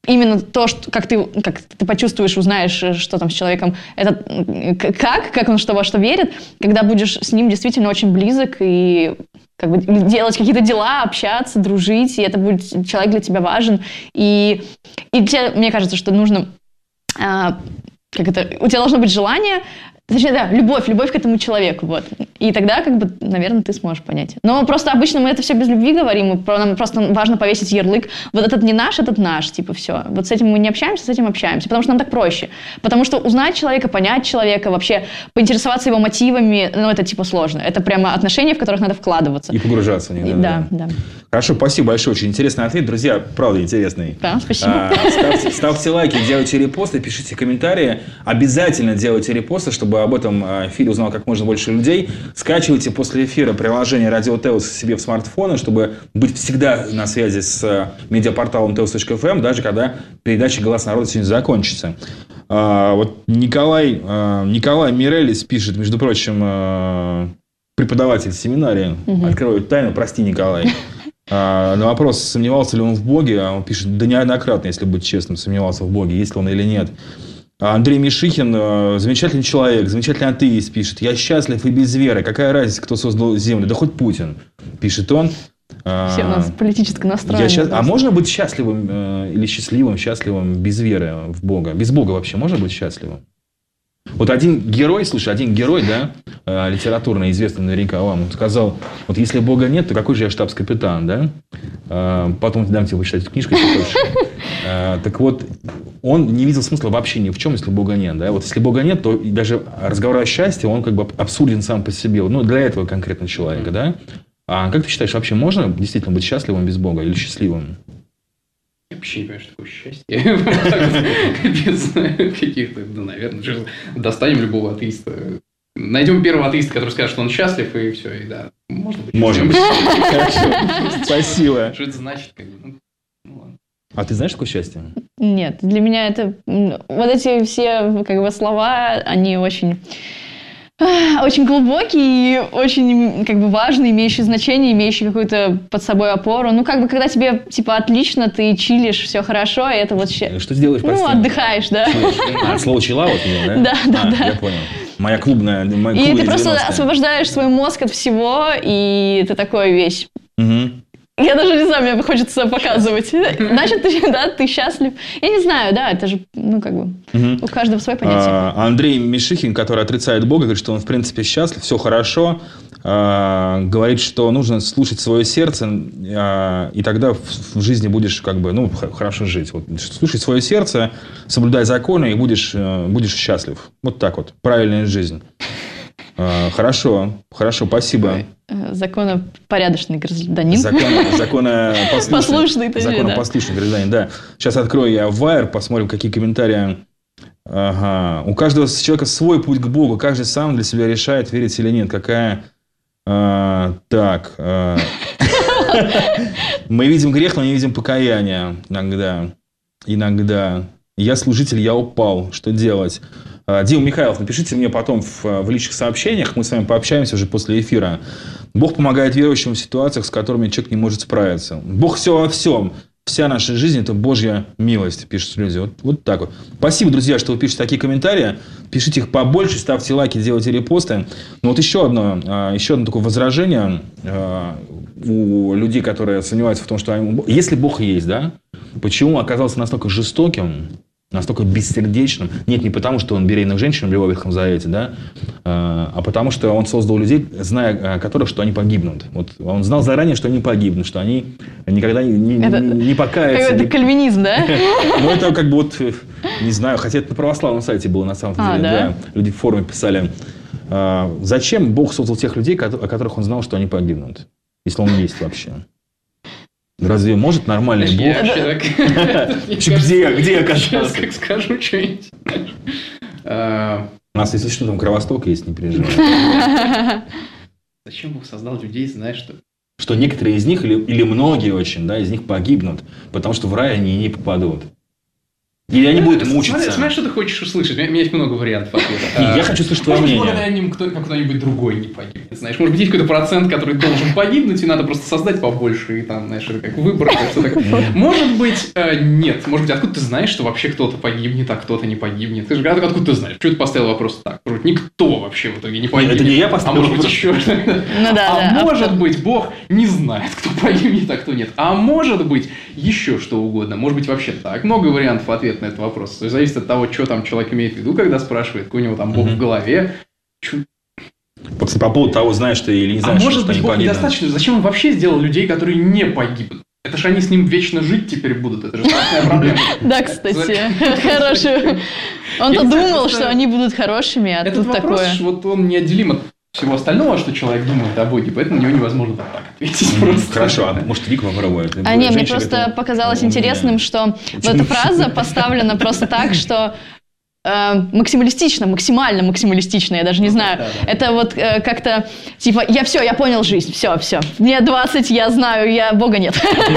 именно то, что, как, ты, как ты почувствуешь, узнаешь, что там с человеком, это как, как он что во что верит, когда будешь с ним действительно очень близок и как бы делать какие-то дела, общаться, дружить, и это будет человек для тебя важен. И, и тебе, мне кажется, что нужно... А, как это, у тебя должно быть желание... Точнее, да, любовь, любовь к этому человеку, вот. И тогда, как бы, наверное, ты сможешь понять. Но просто обычно мы это все без любви говорим, и нам просто важно повесить ярлык. Вот этот не наш, этот наш, типа, все. Вот с этим мы не общаемся, с этим общаемся, потому что нам так проще. Потому что узнать человека, понять человека, вообще поинтересоваться его мотивами, ну, это, типа, сложно. Это прямо отношения, в которых надо вкладываться. И погружаться в них. И, да, да, да. Хорошо, спасибо большое, очень интересный ответ. Друзья, правда интересный. Да, спасибо. А, ставьте, ставьте лайки, делайте репосты, пишите комментарии. Обязательно делайте репосты, чтобы об этом эфире узнал как можно больше людей. Скачивайте после эфира приложение Радио Теос себе в смартфоны, чтобы быть всегда на связи с медиапорталом теос точка эф эм, даже когда передача «Голос народа» сегодня закончится. А, вот Николай, а, Николай Мирелис пишет, между прочим, а, преподаватель семинарии. Угу. Открою тайну, прости, Николай. А, на вопрос, сомневался ли он в Боге, он пишет, да неоднократно, если быть честным, сомневался в Боге, есть ли он или нет. Андрей Мишихин, замечательный человек, замечательный атеист, пишет, я счастлив и без веры, какая разница, кто создал Землю, да хоть Путин, пишет он. Все у нас политически настроено. Счаст... А можно быть счастливым э, или счастливым, счастливым без веры в Бога? Без Бога вообще можно быть счастливым? Вот один герой, слушай, один герой, да, э, литературно известный наверняка вам, он сказал, вот если Бога нет, то какой же я штабс-капитан, да? Э, потом дам тебе почитать эту книжку, если хочешь. Э, так вот, он не видел смысла вообще ни в чем, если Бога нет, да? Вот если Бога нет, то даже разговор о счастье, он как бы абсурден сам по себе, ну, для этого конкретно человека, да? А как ты считаешь, вообще можно действительно быть счастливым без Бога или счастливым? Я вообще не понимаю, что такое счастье. Без каких-то, да, наверное, достанем любого атеиста. Найдем первого атеиста, который скажет, что он счастлив, и все, и да. Можно быть. Можем. Хорошо. Спасибо. Что это значит? А ты знаешь, что такое счастье? Нет, для меня это... Вот эти все как бы слова, они очень... Очень глубокий и очень как бы важный, имеющий значение, имеющий какую-то под собой опору. Ну, как бы, когда тебе, типа, отлично, ты чилишь, все хорошо, и это вот... Что сделаешь, Ну, отдыхаешь, да. А, слово чила вот меня, да? Да, да, а, да. Я понял. Моя клубная... Моя и клубная ты просто девяностая. освобождаешь свой мозг от всего, и ты такой весь... Угу. Я даже не знаю, мне хочется показывать. Значит, ты, да, ты счастлив. Я не знаю, да, это же, ну, как бы, угу. У каждого свое понятие. А, Андрей Мишихин, который отрицает Бога, говорит, что он, в принципе, счастлив, все хорошо. А, говорит, что нужно слушать свое сердце, а, и тогда в, в жизни будешь, как бы, ну, хорошо жить. Вот, слушай свое сердце, соблюдай законы, и будешь, будешь счастлив. Вот так вот. Правильная жизнь. А, хорошо, хорошо, спасибо. Законопорядочный гражданин. Закон, законопослушный, Послушный, точнее, законопослушный да. гражданин, да. Сейчас открою я Вайер, посмотрим, какие комментарии. Ага. У каждого человека свой путь к Богу, каждый сам для себя решает, верить или нет. Какая... А, так. А... Мы видим грех, но не видим покаяния. Иногда. Иногда. Я служитель, я упал. Что делать? Дима Михайлов, напишите мне потом в, в личных сообщениях, мы с вами пообщаемся уже после эфира. Бог помогает верующим в ситуациях, с которыми человек не может справиться. Бог все во всем. Вся наша жизнь – это Божья милость, пишут люди. Вот, вот так вот. Спасибо, друзья, что вы пишете такие комментарии. Пишите их побольше, ставьте лайки, делайте репосты. Но вот еще одно, еще одно такое возражение у людей, которые сомневаются в том, что если Бог есть, да, почему он оказался настолько жестоким, настолько бессердечным. Нет, не потому, что он беременных женщин в Ветхом Завете, да, а потому что он создал людей, зная которых, что они погибнут. Вот он знал заранее, что они погибнут, что они никогда не, не, это, не покаются. Это кальвинизм, да? Ну, это как бы вот, не знаю, хотя это на православном сайте было на самом деле. Да? Люди в форуме писали, зачем Бог создал тех людей, о которых он знал, что они погибнут, если он есть вообще. Разве может нормальный Бог? Я вообще так... Где я? Где я оказался? Сейчас как скажу что-нибудь. У нас, если что, там Кровосток есть, не переживай. Зачем Бог создал людей, зная, что... Что некоторые из них, или, или многие очень, да, из них погибнут, потому что в рай они не попадут. Или они Да, будут смотри, мучиться? Смотри, что ты хочешь услышать. У меня есть много вариантов ответа. Нет, я хочу слышать твое Может, мнение. благодаря ним кто- кто-нибудь другой не погибнет. Знаешь, может быть, есть какой-то процент, который должен погибнуть, и надо просто создать побольше, и там, знаешь, это как выбор. как все так. Может быть, э, нет. Может быть, откуда ты знаешь, что вообще кто-то погибнет, а кто-то не погибнет? Ты же откуда откуда ты знаешь? Почему ты поставил вопрос так? Может, никто вообще в итоге не погибнет. Это не я поставил А может быть, вопрос. еще Ну да, А да. может быть, Бог не знает, кто погибнет, а кто нет. А может быть, еще что угодно. Может быть, вообще так. Много вариантов ответа на этот вопрос. То есть, зависит от того, что там человек имеет в виду, когда спрашивает, какой у него там Бог в голове. Чё- По, по поводу того, знаешь ты или не А знаешь, может что быть, они Бог погибнут. недостаточно? Зачем он вообще сделал людей, которые не погибнут? Это же они с ним вечно жить теперь будут. Это же страшная проблема. Да, кстати, хороший. Он-то Я не знаю, думал, просто что они будут хорошими, а Этот тут вопрос, такое. вот он неотделим от всего остального, что человек думает о Боге, поэтому на него невозможно вот так ответить просто. Хорошо, а может Вика попробует? А не, мне Женщина просто готова. показалось Ну, интересным, не. что вот эта фраза поставлена просто так, что э, максималистично, максимально максималистично, я даже не знаю. Да, да. Это вот э, как-то типа, я все, я понял жизнь, все, все. Мне двадцать, я знаю, я Бога нет.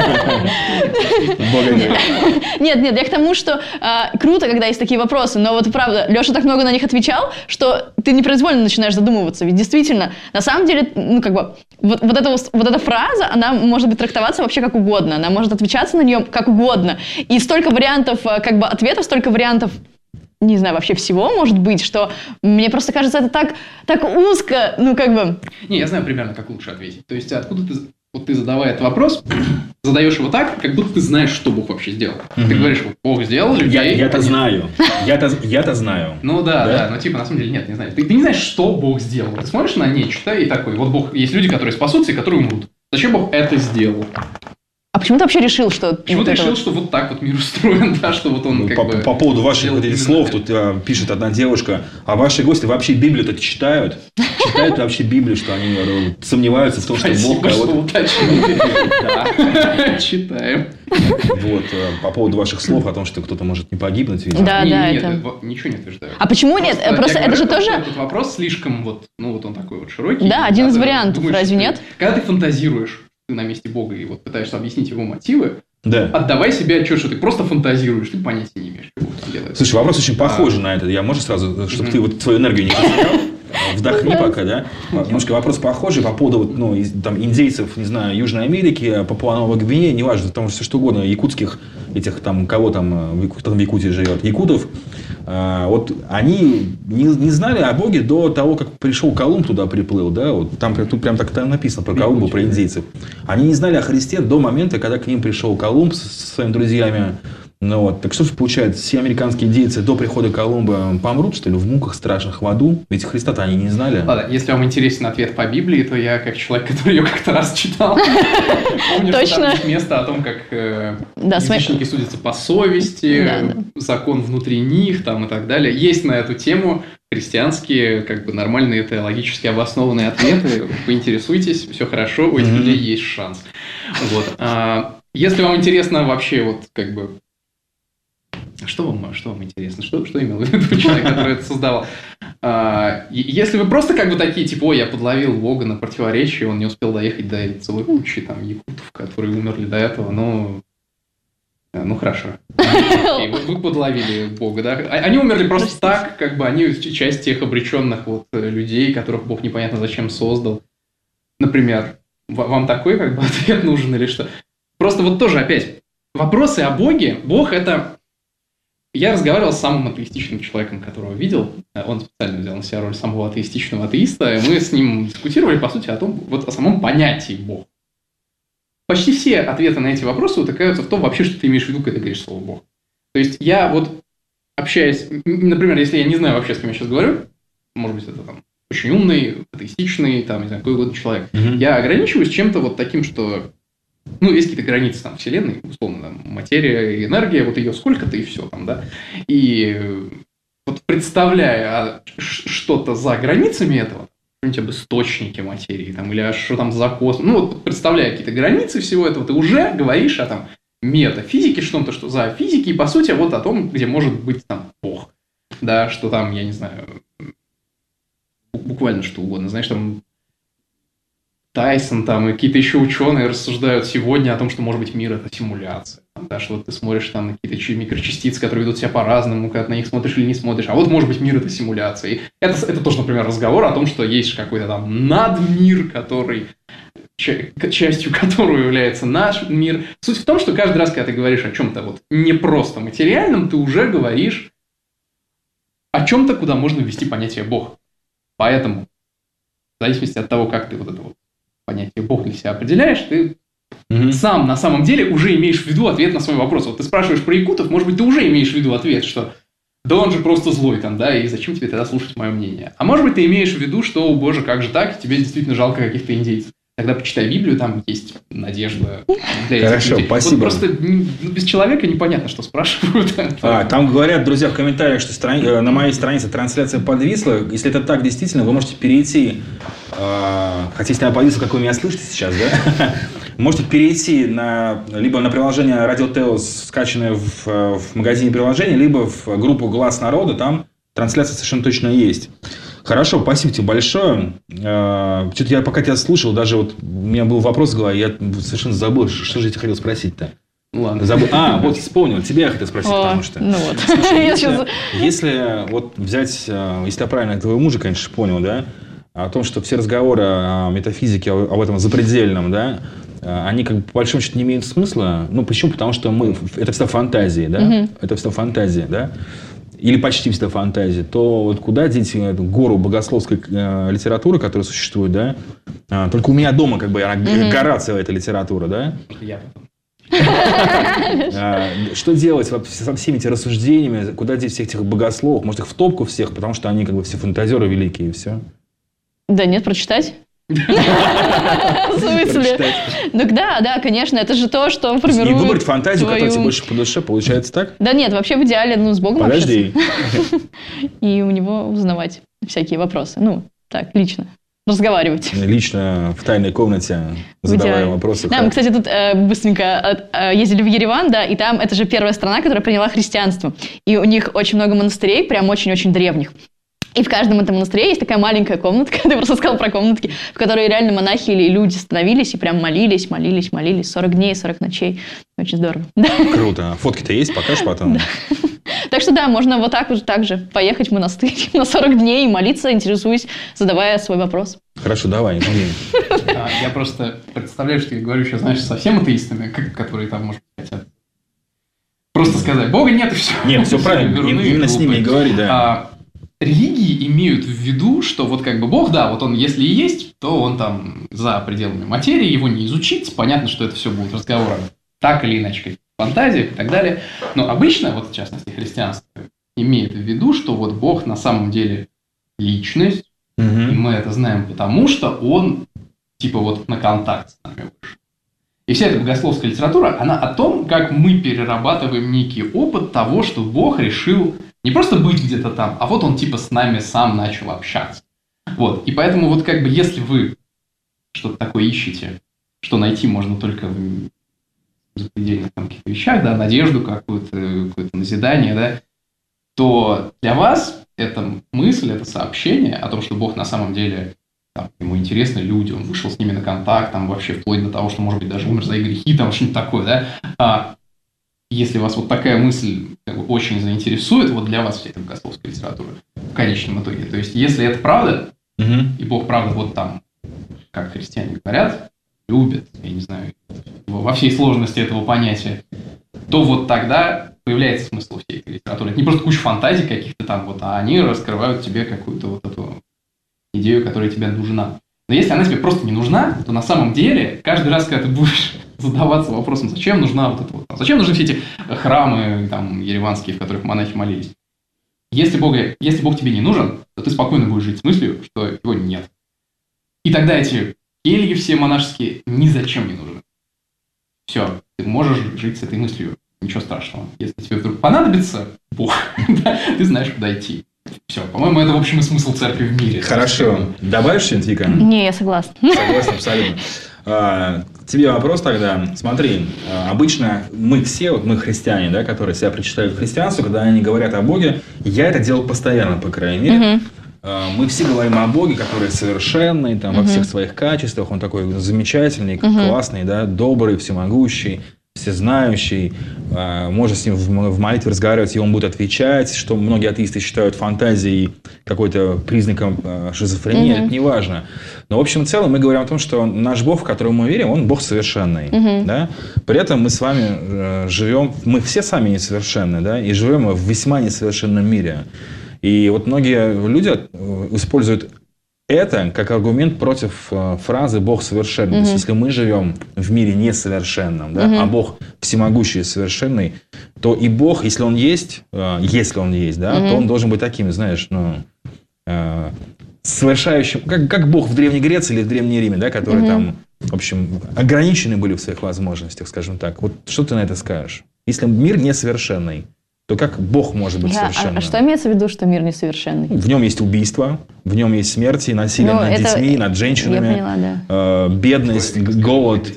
Бога нет. Нет, нет, я к тому, что э, круто, когда есть такие вопросы, но вот правда, Леша так много на них отвечал, что ты непроизвольно начинаешь задумываться. Ведь действительно, на самом деле, ну как бы, вот, вот, эта, вот эта фраза, она может быть трактоваться вообще как угодно, она может отвечаться на нее как угодно. И столько вариантов э, как бы ответов, столько вариантов, не знаю, вообще всего может быть, что мне просто кажется, это так, так узко, ну как бы... Не, я знаю примерно, как лучше ответить. То есть, откуда ты, вот ты задавая этот вопрос, задаешь его так, как будто ты знаешь, что Бог вообще сделал. Ты говоришь, вот Бог сделал людей. Я, я-то они- знаю. Я-то, я-то знаю. Ну да, Да? да, но типа на самом деле нет, не знаешь. Ты, ты не знаешь, что Бог сделал. Ты смотришь на нечто и такой, вот Бог, есть люди, которые спасутся и которые умрут. Зачем Бог это сделал? А почему ты вообще решил, что... Почему вот ты это решил, вот- что вот так вот мир устроен, да, что вот он Ну, как по, бы... по поводу ваших сделал вот этих именно слов, это? тут а, пишет одна девушка, а ваши гости вообще Библию-то читают? Читают ли вообще Библию, что они э, сомневаются в том, что Бог Спасибо, что кого-то... уточнили. Да, читаем. Вот, э, по поводу ваших слов о том, что кто-то может не погибнуть, видимо. Да, Не, да, не, нет, это- вот ничего не утверждаю. А почему нет? я Просто это говорю, же что тоже... Этот вопрос слишком вот, ну вот он такой вот широкий. Да, один из Когда ты вариантов, думаешь, разве что ты- нет? Когда ты фантазируешь, ты на месте Бога и вот пытаешься объяснить его мотивы, Да. отдавай себе отчет, что ты просто фантазируешь, ты понятия не имеешь, что Бог делает. Слушай, вопрос очень похожий на это. Я можно сразу, чтобы ты вот свою энергию не потерял? Вдохни пока, да? Немножко вопрос похожий по поводу вот, ну, из- там, индейцев, не знаю, Южной Америки, Папуа-Новой Гвинеи, неважно, там все что угодно, якутских, этих там, кого там, в Яку- кто там в Якутии живет, якутов. А, вот они не, не знали о Боге до того, как пришел Колумб туда приплыл, да? Вот там прям- тут прям так там написано про Колумба, про индейцев. Они не знали о Христе до момента, когда к ним пришел Колумб со своими друзьями. Ну вот, так что же получается, все американские индейцы до прихода Колумба помрут, что ли, в муках страшных в аду? Ведь Христа-то они не знали. Ладно, если вам интересен ответ по Библии, то я, как человек, который ее как-то раз читал, помню, что Точно. там есть место о том, как э, Да, с моим- язычники судятся по совести, Да, да. закон внутри них там, и так далее. Есть на эту тему христианские, как бы нормальные теологически обоснованные ответы. Поинтересуйтесь, все хорошо, у этих Мгм. людей есть шанс. Вот. А, если вам интересно вообще вот как бы... Что вам, что вам интересно? Что, что имел в виду человек, который это создавал? А, и- если вы просто как бы такие, типа, ой, я подловил Бога на противоречии, он не успел доехать до целой кучи там якутов, которые умерли до этого, ну... э, Ну, хорошо. Окей, вы, вы подловили Бога, да? А- Они умерли просто так, как бы они часть тех обреченных вот э, людей, которых Бог непонятно зачем создал. Например, ва- вам такой как бы ответ нужен или что? Просто вот тоже опять, вопросы о Боге, Бог это... Я разговаривал с самым атеистичным человеком, которого видел. Он специально взял на себя роль самого атеистичного атеиста. И мы с ним дискутировали, по сути, о том, вот о самом понятии Бог. Почти все ответы на эти вопросы утыкаются в том, вообще, что ты имеешь в виду, когда ты говоришь слово Бог. То есть я вот общаюсь, м, например, если я не знаю вообще, с кем я сейчас говорю, может быть, это там очень умный, атеистичный, там, не знаю, какой угодно человек, Мгм. я ограничиваюсь чем-то вот таким, что, ну, есть какие-то границы там Вселенной, условно, там, материя и энергия, вот ее сколько-то и все там, да. И э, вот представляя а, ш- что-то за границами этого, какие-нибудь об источнике материи, там, или а что там за космос, ну, вот представляя какие-то границы всего этого, ты уже говоришь о там метафизике, что-то, что за физики, и по сути вот о том, где может быть там Бог, да, что там, я не знаю, бу- буквально что угодно, знаешь, там Тайсон там и какие-то еще ученые рассуждают сегодня о том, что, может быть, мир – это симуляция. Да, что вот ты смотришь там на какие-то микрочастицы, которые ведут себя по-разному, когда на них смотришь или не смотришь. А вот, может быть, мир — это симуляция. И это, это тоже, например, разговор о том, что есть какой-то там надмир, который, частью которого является наш мир. Суть в том, что каждый раз, когда ты говоришь о чем-то вот не просто материальном, ты уже говоришь о чем-то, куда можно ввести понятие «Бог». Поэтому, в зависимости от того, как ты вот это вот понятие «Бог» для себя определяешь, ты Mm-hmm. сам на самом деле уже имеешь в виду ответ на свой вопрос. Вот ты спрашиваешь про якутов, может быть, ты уже имеешь в виду ответ, что да он же просто злой там, да, и зачем тебе тогда слушать мое мнение? А может быть, ты имеешь в виду, что, о боже, как же так, тебе действительно жалко каких-то индейцев. Тогда почитай Библию, там есть надежда для этих Хорошо, людей. спасибо. Вот просто без человека непонятно, что спрашивают. А, там говорят, друзья, в комментариях, что страни... на моей странице трансляция подвисла. Если это так, действительно, вы можете перейти, э... хотя если она подвисла, как вы меня слышите сейчас, да? Можете перейти на... либо на приложение Радио Теос, скачанное в, в магазине приложений, либо в группу «Глаз народа», там трансляция совершенно точно есть. Хорошо, спасибо тебе большое. Что-то я пока тебя слушал, даже вот у меня был вопрос в голове, я совершенно забыл, что же я тебе хотел спросить-то. Ладно. Забыл. А, вот вспомнил, тебя я хотел спросить, потому что... Ну вот. Слушай, если, если вот взять, если я правильно твоего мужа, конечно, понял, да, о том, что все разговоры о метафизике, об этом запредельном, да, они как бы по большому счету не имеют смысла. Ну, почему? Потому что мы... Это всегда фантазии, да? Угу. Это всегда фантазия, да? Или почти всегда фантазия, то вот куда деть эту гору богословской э, литературы, которая существует, да? А, только у меня дома как бы она, mm-hmm. гора целая эта литература, да? Я а, что делать со всеми этими рассуждениями, куда деть всех этих богословов? Может, их в топку всех, потому что они как бы все фантазеры великие и все? Да нет, прочитать. В смысле? Ну да, да, конечно, это же то, что формирует. И выбрать фантазию, которая тебе больше по душе, получается так? Да нет, вообще в идеале, ну, с Богом Подожди. И у него узнавать всякие вопросы. Ну, так, лично. Разговаривать. Лично в тайной комнате, задавая вопросы. Да, мы, кстати, тут э, быстренько э, ездили в Ереван, да, и там это же первая страна, которая приняла христианство. И у них очень много монастырей, прям очень-очень древних. И в каждом этом монастыре есть такая маленькая комнатка, ты просто сказал про комнатки, в которой реально монахи или люди становились и прям молились, молились, молились. сорок дней, сорок ночей. Очень здорово. Круто. Фотки-то есть? Покажешь потом? Да. Так что да, можно вот так вот так же поехать в монастырь на сорок дней и молиться, интересуясь, задавая свой вопрос. Хорошо, давай. Я просто представляю, что я говорю сейчас, знаешь, со всеми атеистами, которые там, может быть, хотят просто сказать, Бога нет и все. Нет, все правильно. Именно с ними и говори, да. Религии имеют в виду, что вот как бы Бог, да, вот он если и есть, то он там за пределами материи, его не изучить, понятно, что это все будет разговором так или иначе, как фантазия и так далее. Но обычно, вот в частности христианство, имеет в виду, что вот Бог на самом деле личность, угу. и мы это знаем потому, что он типа вот на контакт с нами вышел. И вся эта богословская литература, она о том, как мы перерабатываем некий опыт того, что Бог решил не просто быть где-то там, а вот он типа с нами сам начал общаться. Вот. И поэтому вот как бы если вы что-то такое ищете, что найти можно только в запредельных там каких-то вещах, да, надежду какую-то, какое-то назидание, да, то для вас эта мысль, это сообщение о том, что Бог на самом деле там, ему интересны люди, он вышел с ними на контакт, там вообще вплоть до того, что, может быть, даже умер за их грехи, там что-нибудь такое, да, а если вас вот такая мысль как бы, очень заинтересует, вот для вас вся эта богословская литература в конечном итоге. То есть, если это правда, угу. и Бог правда вот там, как христиане говорят, любит, я не знаю, во всей сложности этого понятия, то вот тогда появляется смысл всей этой литературы. Это не просто куча фантазий каких-то там, вот, а они раскрывают тебе какую-то вот эту идею, которая тебе нужна. Но если она тебе просто не нужна, то на самом деле каждый раз, когда ты будешь задаваться вопросом, зачем нужна вот эта вот, зачем нужны все эти храмы там, ереванские, в которых монахи молились, если, Бога, если Бог тебе не нужен, то ты спокойно будешь жить с мыслью, что его нет. И тогда эти кельи все монашеские ни зачем не нужны. Все, ты можешь жить с этой мыслью, ничего страшного. Если тебе вдруг понадобится Бог, ты знаешь, куда идти. Все, по-моему, это, в общем, и смысл церкви в мире. Хорошо. Добавишь что-нибудь, Вика? Не, я согласна. Согласна, абсолютно. А, тебе вопрос тогда. Смотри, обычно мы все, вот мы христиане, да, которые себя причисляют к христианству, когда они говорят о Боге, я это делал постоянно, по крайней мере. Угу. А, мы все говорим о Боге, который совершенный, там, угу. во всех своих качествах, он такой замечательный, угу. классный, да, добрый, всемогущий, всезнающий, можно с ним в молитве разговаривать, и он будет отвечать, что многие атеисты считают фантазией какой-то признаком шизофрении, mm-hmm. это не важно. Но в общем и целом мы говорим о том, что наш Бог, в которого мы верим, он Бог совершенный. Mm-hmm. Да? При этом мы с вами живем, мы все сами несовершенны, да? И живем в весьма несовершенном мире. И вот многие люди используют это как аргумент против фразы «Бог совершенный». Mm-hmm. То есть, если мы живем в мире несовершенном, да, mm-hmm. а Бог всемогущий и совершенный, то и Бог, если Он есть, если Он есть, да, mm-hmm. то Он должен быть таким, знаешь, ну, совершающим, как, как Бог в Древней Греции или в Древнем Риме, да, которые mm-hmm. там, в общем, ограничены были в своих возможностях, скажем так. Вот что ты на это скажешь? Если мир несовершенный, то как Бог может быть да, совершенным? А, а что имеется в виду, что мир несовершенный? В нем есть убийство, в нем есть смерти, насилие ну, над это... детьми, над женщинами, я поняла, да. э, бедность, Ой, голод.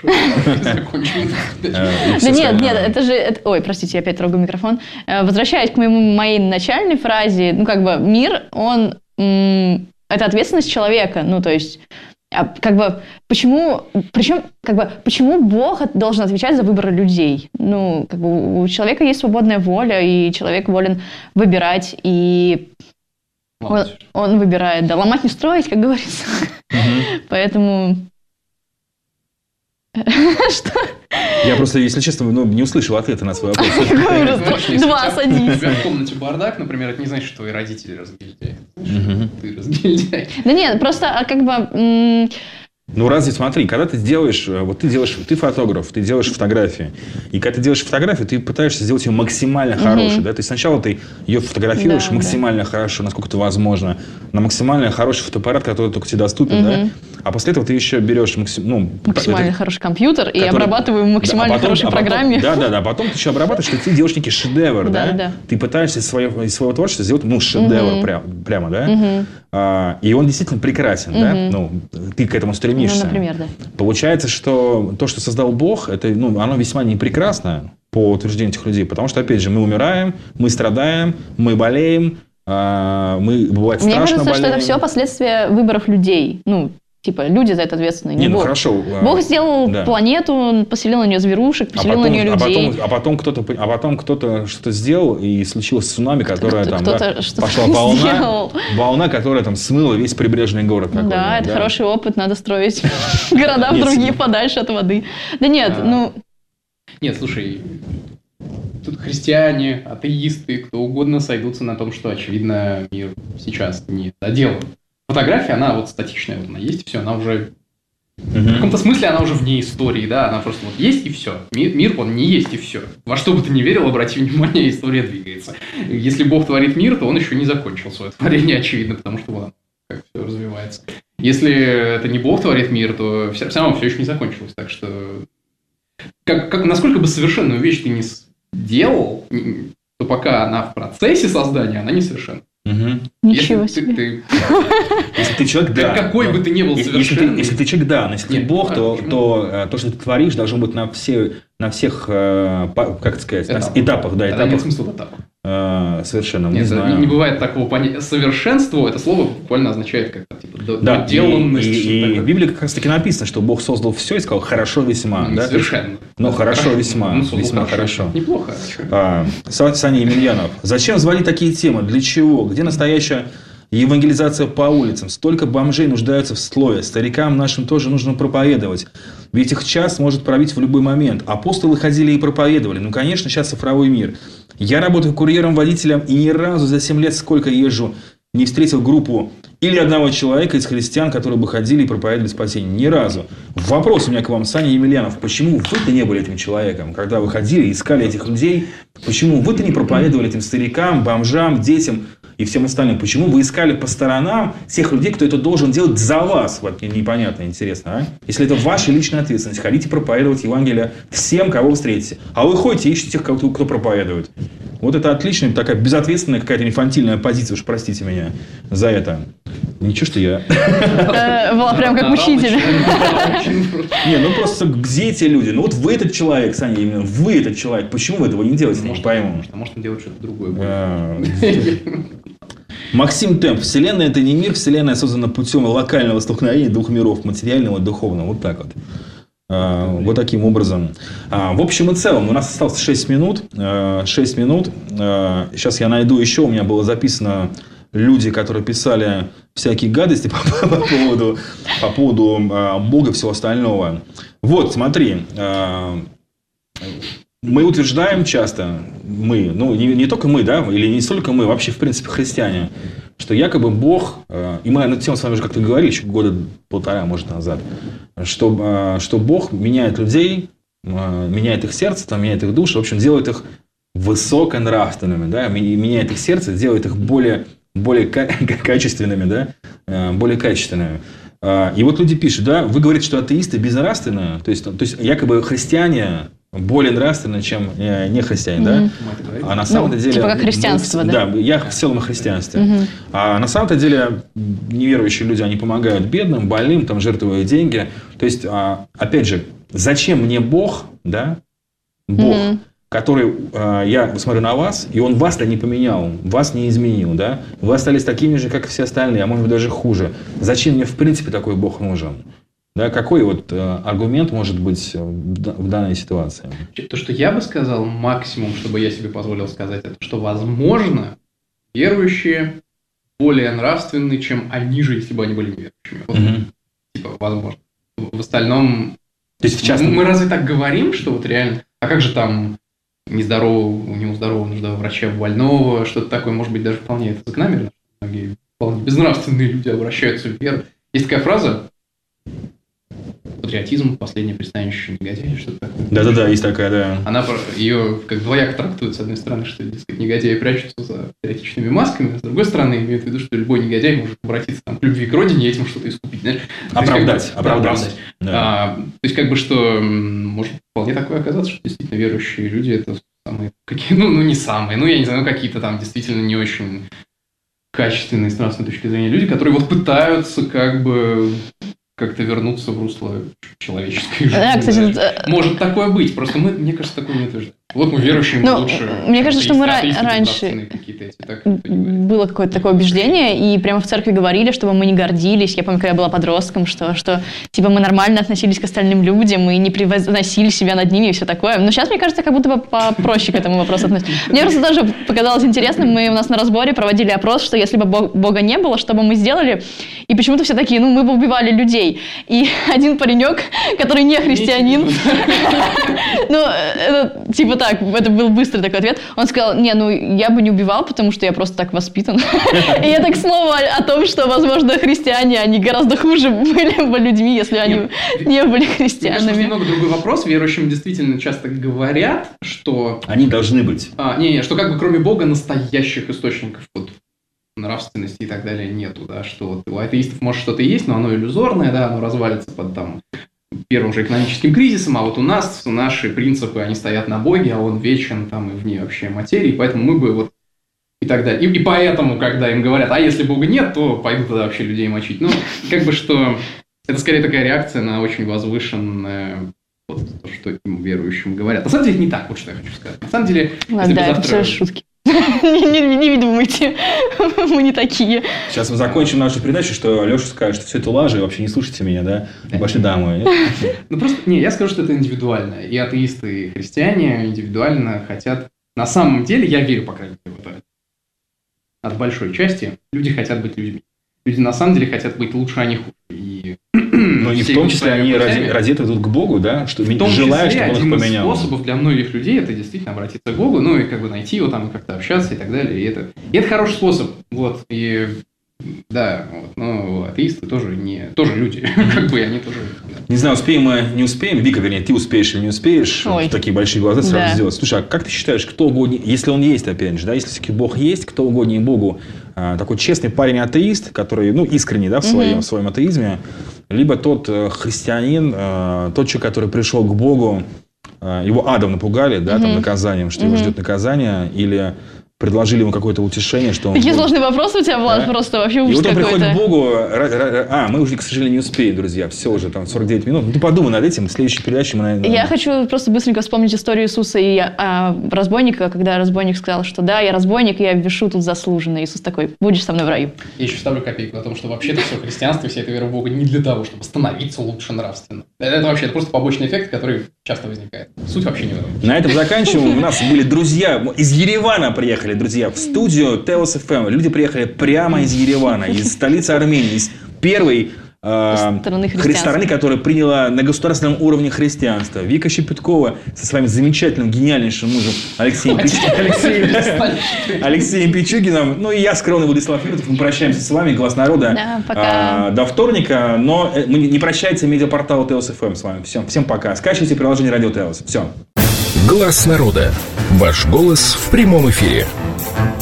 Да нет, нет, это же... Ой, простите, я опять трогаю микрофон. Возвращаясь к моей начальной фразе, ну, как бы, мир, он... Это ответственность человека, ну, то есть... А как бы почему, причем как бы почему Бог должен отвечать за выборы людей? Ну, как бы у человека есть свободная воля, и человек волен выбирать, и он, он выбирает, да, ломать не строить, как говорится. Угу. Поэтому что? Я просто, если честно, ну, не услышал ответа на свой вопрос. Два, садись. У тебя в комнате бардак, например, это не значит, что твои родители разгильдяи. Ты разгильдяй. Да нет, просто как бы... Ну, разве, смотри, когда ты делаешь, вот ты делаешь, ты фотограф, ты делаешь фотографии, и когда ты делаешь фотографию, ты пытаешься сделать ее максимально mm-hmm. хорошей, да, то есть сначала ты ее фотографируешь да, максимально да. хорошо, насколько это возможно, на максимально хороший фотоаппарат, который только тебе доступен, mm-hmm. да, а после этого ты еще берешь максим, ну, максимально это, хороший компьютер и который, обрабатываем в максимально да, а потом, хорошей а потом, программе. Да, да, да, потом ты еще обрабатываешь, что ты делаешь некий шедевр, да, да? да. Ты пытаешься из своего, из своего творчества сделать, ну, шедевр mm-hmm. прям, прямо, да, mm-hmm. а, и он действительно прекрасен, mm-hmm. да, ну, ты к этому стремишься. Ну, например, да. Получается, что то, что создал Бог, это, ну, оно весьма не прекрасно по утверждению этих людей. Потому что, опять же, мы умираем, мы страдаем, мы болеем, мы, бывает, Мне страшно кажется, болеем. что это все последствия выборов людей. Ну, типа, люди за это ответственны, не, не ну Бог. Хорошо. Бог сделал да. планету, поселил на нее зверушек, поселил а потом, на нее людей. А потом, а потом кто-то, а потом кто-то что-то сделал, и случилось цунами, которая кто, там да, пошла волна, волна, которая там смыла весь прибрежный город. Да, да, это хороший опыт, надо строить города в другие подальше от воды. Да нет, ну... Нет, слушай, тут христиане, атеисты, кто угодно сойдутся на том, что, очевидно, мир сейчас не доделан. Фотография, она вот статичная, вот она есть, и все, она уже... Uh-huh. В каком-то смысле она уже вне истории, да, она просто вот есть, и все. Мир, мир, он не есть, и все. Во что бы ты ни верил, обрати внимание, история двигается. Если Бог творит мир, то он еще не закончил свое творение, очевидно, потому что вот как все развивается. Если это не Бог творит мир, то все, все равно все еще не закончилось, так что... Как, как, насколько бы совершенную вещь ты не сделал, то пока она в процессе создания, она несовершенна. Угу. Ничего если себе. Ты, ты, если ты человек, да. Какой бы ты ни был если, совершенный. Если ты, если ты человек, да. Но если Нет, ты Бог, то, то то, что ты творишь, должно быть на, все, на всех, как это сказать, этапах, этапах да, этапах. Нет смысла в этапах. Совершенно, Нет, не знаю. Не бывает такого понятия. Совершенство, это слово буквально означает как-то типа да, доделанность. И, и, и в Библии как раз таки написано, что Бог создал все и сказал хорошо весьма. Ну, да? Совершенно. Ну, хорошо, хорошо весьма. Ну, весьма хорошо. хорошо. Неплохо. А, Саня Емельянов. Зачем звали такие темы? Для чего? Где настоящая евангелизация по улицам? Столько бомжей нуждаются в слове. Старикам нашим тоже нужно проповедовать. Ведь их час может пробить в любой момент. Апостолы ходили и проповедовали. Ну, конечно, сейчас цифровой мир. Я работаю курьером-водителем и ни разу за семь лет, сколько езжу, не встретил группу или одного человека из христиан, которые бы ходили и проповедовали спасение. Ни разу. Вопрос у меня к вам, Саня Емельянов. Почему вы-то не были этим человеком, когда вы ходили, искали этих людей? Почему вы-то не проповедовали этим старикам, бомжам, детям и всем остальным? Почему вы искали по сторонам тех людей, кто это должен делать за вас? Вот непонятно, интересно, а? Если это ваша личная ответственность, ходите проповедовать Евангелие всем, кого вы встретите. А вы ходите и ищете тех, кто, кто проповедует. Вот это отличная, такая безответственная какая-то инфантильная позиция, уж простите меня за это. Ничего, что я... Была прям как учитель. Не, ну просто где эти люди? Ну вот вы этот человек, Саня, именно вы этот человек. Почему вы этого не делаете? Не пойму. А может он делает что-то другое. Максим Темп. Вселенная – это не мир. Вселенная создана путем локального столкновения двух миров. Материального и духовного. Вот так вот. э, вот таким образом. А, в общем и целом, у нас осталось шесть минут. Э, шесть минут. Э, сейчас я найду еще. У меня было записано люди, которые писали всякие гадости по, по поводу, по поводу э, Бога и всего остального. Вот, смотри. Э, мы утверждаем часто, мы, ну не, не только мы, да, или не столько мы, вообще, в принципе, христиане, что якобы Бог, и мы на эту тему с вами уже как-то говорили, еще года полтора, может, назад, что, что Бог меняет людей, меняет их сердце, там, меняет их душу, в общем, делает их высоконравственными, да, меняет их сердце, делает их более, более качественными, да, более качественными. И вот люди пишут, да, вы говорите, что атеисты безнравственные, то есть, то есть якобы христиане более нравственно, чем не христиане, mm-hmm. да? А на самом ну, деле... Типа как христианство, ну, да? Да, я в целом о христианстве. Mm-hmm. А на самом деле неверующие люди, они помогают бедным, больным, там, жертвуя деньги. То есть, опять же, зачем мне Бог, да? Бог, mm-hmm. который, я смотрю на вас, и Он вас-то не поменял, вас не изменил, да? Вы остались такими же, как и все остальные, а может быть даже хуже. Зачем мне в принципе такой Бог нужен? Да, какой вот э, аргумент может быть в, в данной ситуации? То, что я бы сказал, максимум, чтобы я себе позволил сказать, это что, возможно, верующие более нравственны, чем они же, если бы они были неверующими. Вот, угу. Типа, возможно. В остальном... То есть, в частном... Мы разве так говорим, что вот реально... А как же там нездорового, неуздорового нужда врача больного, что-то такое, может быть, даже вполне это закономерно. Многие вполне безнравственные люди обращаются в веру. Есть такая фраза... Патриотизм, последнее пристанище негодяя, что-то такое. Да-да-да, есть такая, да. Она ее как двояко трактует, с одной стороны, что, дескать, негодяи прячутся за патриотичными масками, а с другой стороны, имеет в виду, что любой негодяй может обратиться там, к любви к родине и этим что-то искупить. Знаешь? Оправдать. Есть, как оправдать. бы, да, оправдать. Да. А, то есть, как бы, что может вполне такое оказаться, что действительно верующие люди это самые, какие, ну, ну, не самые, ну, я не знаю, ну, какие-то там действительно не очень качественные с нравственной точки зрения люди, которые вот пытаются как бы... как-то вернуться в русло человеческой жизни. Да, кстати, да. Может такое быть, просто мы, мне кажется, такое не утверждаем. Вот мы верующие, мы ну, лучше. Мне кажется, что мы раньше эти, так, было какое-то такое убеждение, и прямо в церкви говорили, чтобы мы не гордились. Я помню, когда я была подростком, что, что типа мы нормально относились к остальным людям и не превозносили себя над ними и все такое. Но сейчас, мне кажется, как будто бы попроще к этому вопросу относиться. Мне просто даже показалось интересным, мы у нас на разборе проводили опрос, что если бы Бога не было, что бы мы сделали, и почему-то все такие, ну мы бы убивали людей. И один паренек, который не христианин, ну, типа так, это был быстрый такой ответ. Он сказал, не, ну я бы не убивал, потому что я просто так воспитан. И это, к слову, о том, что, возможно, христиане, они гораздо хуже были бы людьми, если они не были христианами. Это немного другой вопрос. Верующим действительно часто говорят, что... Они должны быть. А, не, не, что как бы кроме Бога настоящих источников вот, нравственности и так далее нету, да, что вот у атеистов может что-то есть, но оно иллюзорное, да, оно развалится под там первым же экономическим кризисом, а вот у нас наши принципы, они стоят на Боге, а он вечен там и вне вообще материи, поэтому мы бы вот и так далее. И, и поэтому, когда им говорят, а если Бога нет, то пойду тогда вообще людей мочить. Ну, как бы что, это скорее такая реакция на очень возвышенное вот, то, что им верующим говорят. На самом деле не так, вот что я хочу сказать. На самом деле, ладно, да, завтра... это все шутки. Не, не, не думайте, мы не такие. Сейчас мы закончим нашу передачу, что Леша скажет, что все это лажа, и вообще не слушайте меня, да? Пошли домой. Ну просто, не, я скажу, что это индивидуально. И атеисты, и христиане индивидуально хотят... На самом деле, я верю, по крайней мере, в это. От большой части люди хотят быть людьми. Люди на самом деле хотят быть лучше, а не хуже. И... Ну и в том числе они ради, ради этого идут к Богу, да? Что, в том желая, числе, чтобы он их поменял. Один из способов для многих людей это действительно обратиться к Богу, ну и как бы найти его там, как-то общаться и так далее. И это, и это хороший способ. Вот. И да, вот, но атеисты тоже, не, тоже люди. Как бы они тоже... Не знаю, успеем мы, не успеем. Вика, вернее, ты успеешь или не успеешь. Ой. Такие большие глаза сразу да. сделать. Слушай, а как ты считаешь, кто угодно, если он есть, опять же, да, если все-таки Бог есть, кто угоднее Богу, а, такой честный парень-атеист, который, ну, искренний, да, в своем, угу. в своем атеизме, либо тот э, христианин, э, тот человек, который пришел к Богу, э, его адом напугали, да, угу. там, наказанием, что угу. его ждет наказание, или предложили ему какое-то утешение, что он... Такие сложные вопросы у тебя, Влад, да? Просто вообще ужас какой-то. И вот он приходит к Богу... А, мы уже, к сожалению, не успеем, друзья. Все уже, там, сорок девять минут. Ну, ты подумай над этим. В следующей передаче мы, наверное... Я хочу просто быстренько вспомнить историю Иисуса и а, разбойника, когда разбойник сказал, что да, я разбойник, я вешу тут заслуженно. Иисус такой, будешь со мной в раю. Я еще ставлю копейку о том, что вообще-то все христианство, вся эта вера в Бога не для того, чтобы становиться лучше нравственно. Это, это вообще это просто побочный эффект, который часто возникает. Суть вообще не в этом. На этом заканчиваем. У нас были друзья. Из Еревана приехали, друзья, в студию Теос эф эм. Люди приехали прямо из Еревана, из столицы Армении, из первой э, страны, которая приняла на государственном уровне христианство. Вика Щепеткова со своим замечательным, гениальнейшим мужем Алексеем, Пич... Алексеем... Алексеем Пичугиным. Ну и я, скромный Владислав Фиртов. Мы прощаемся с вами, Глаз народа. Да, пока. Э, до вторника. Но не прощается медиапортал Теос эф эм с вами. Всем, всем пока. Скачивайте приложение Радио Теос. Все. Глаз народа. Ваш голос в прямом эфире.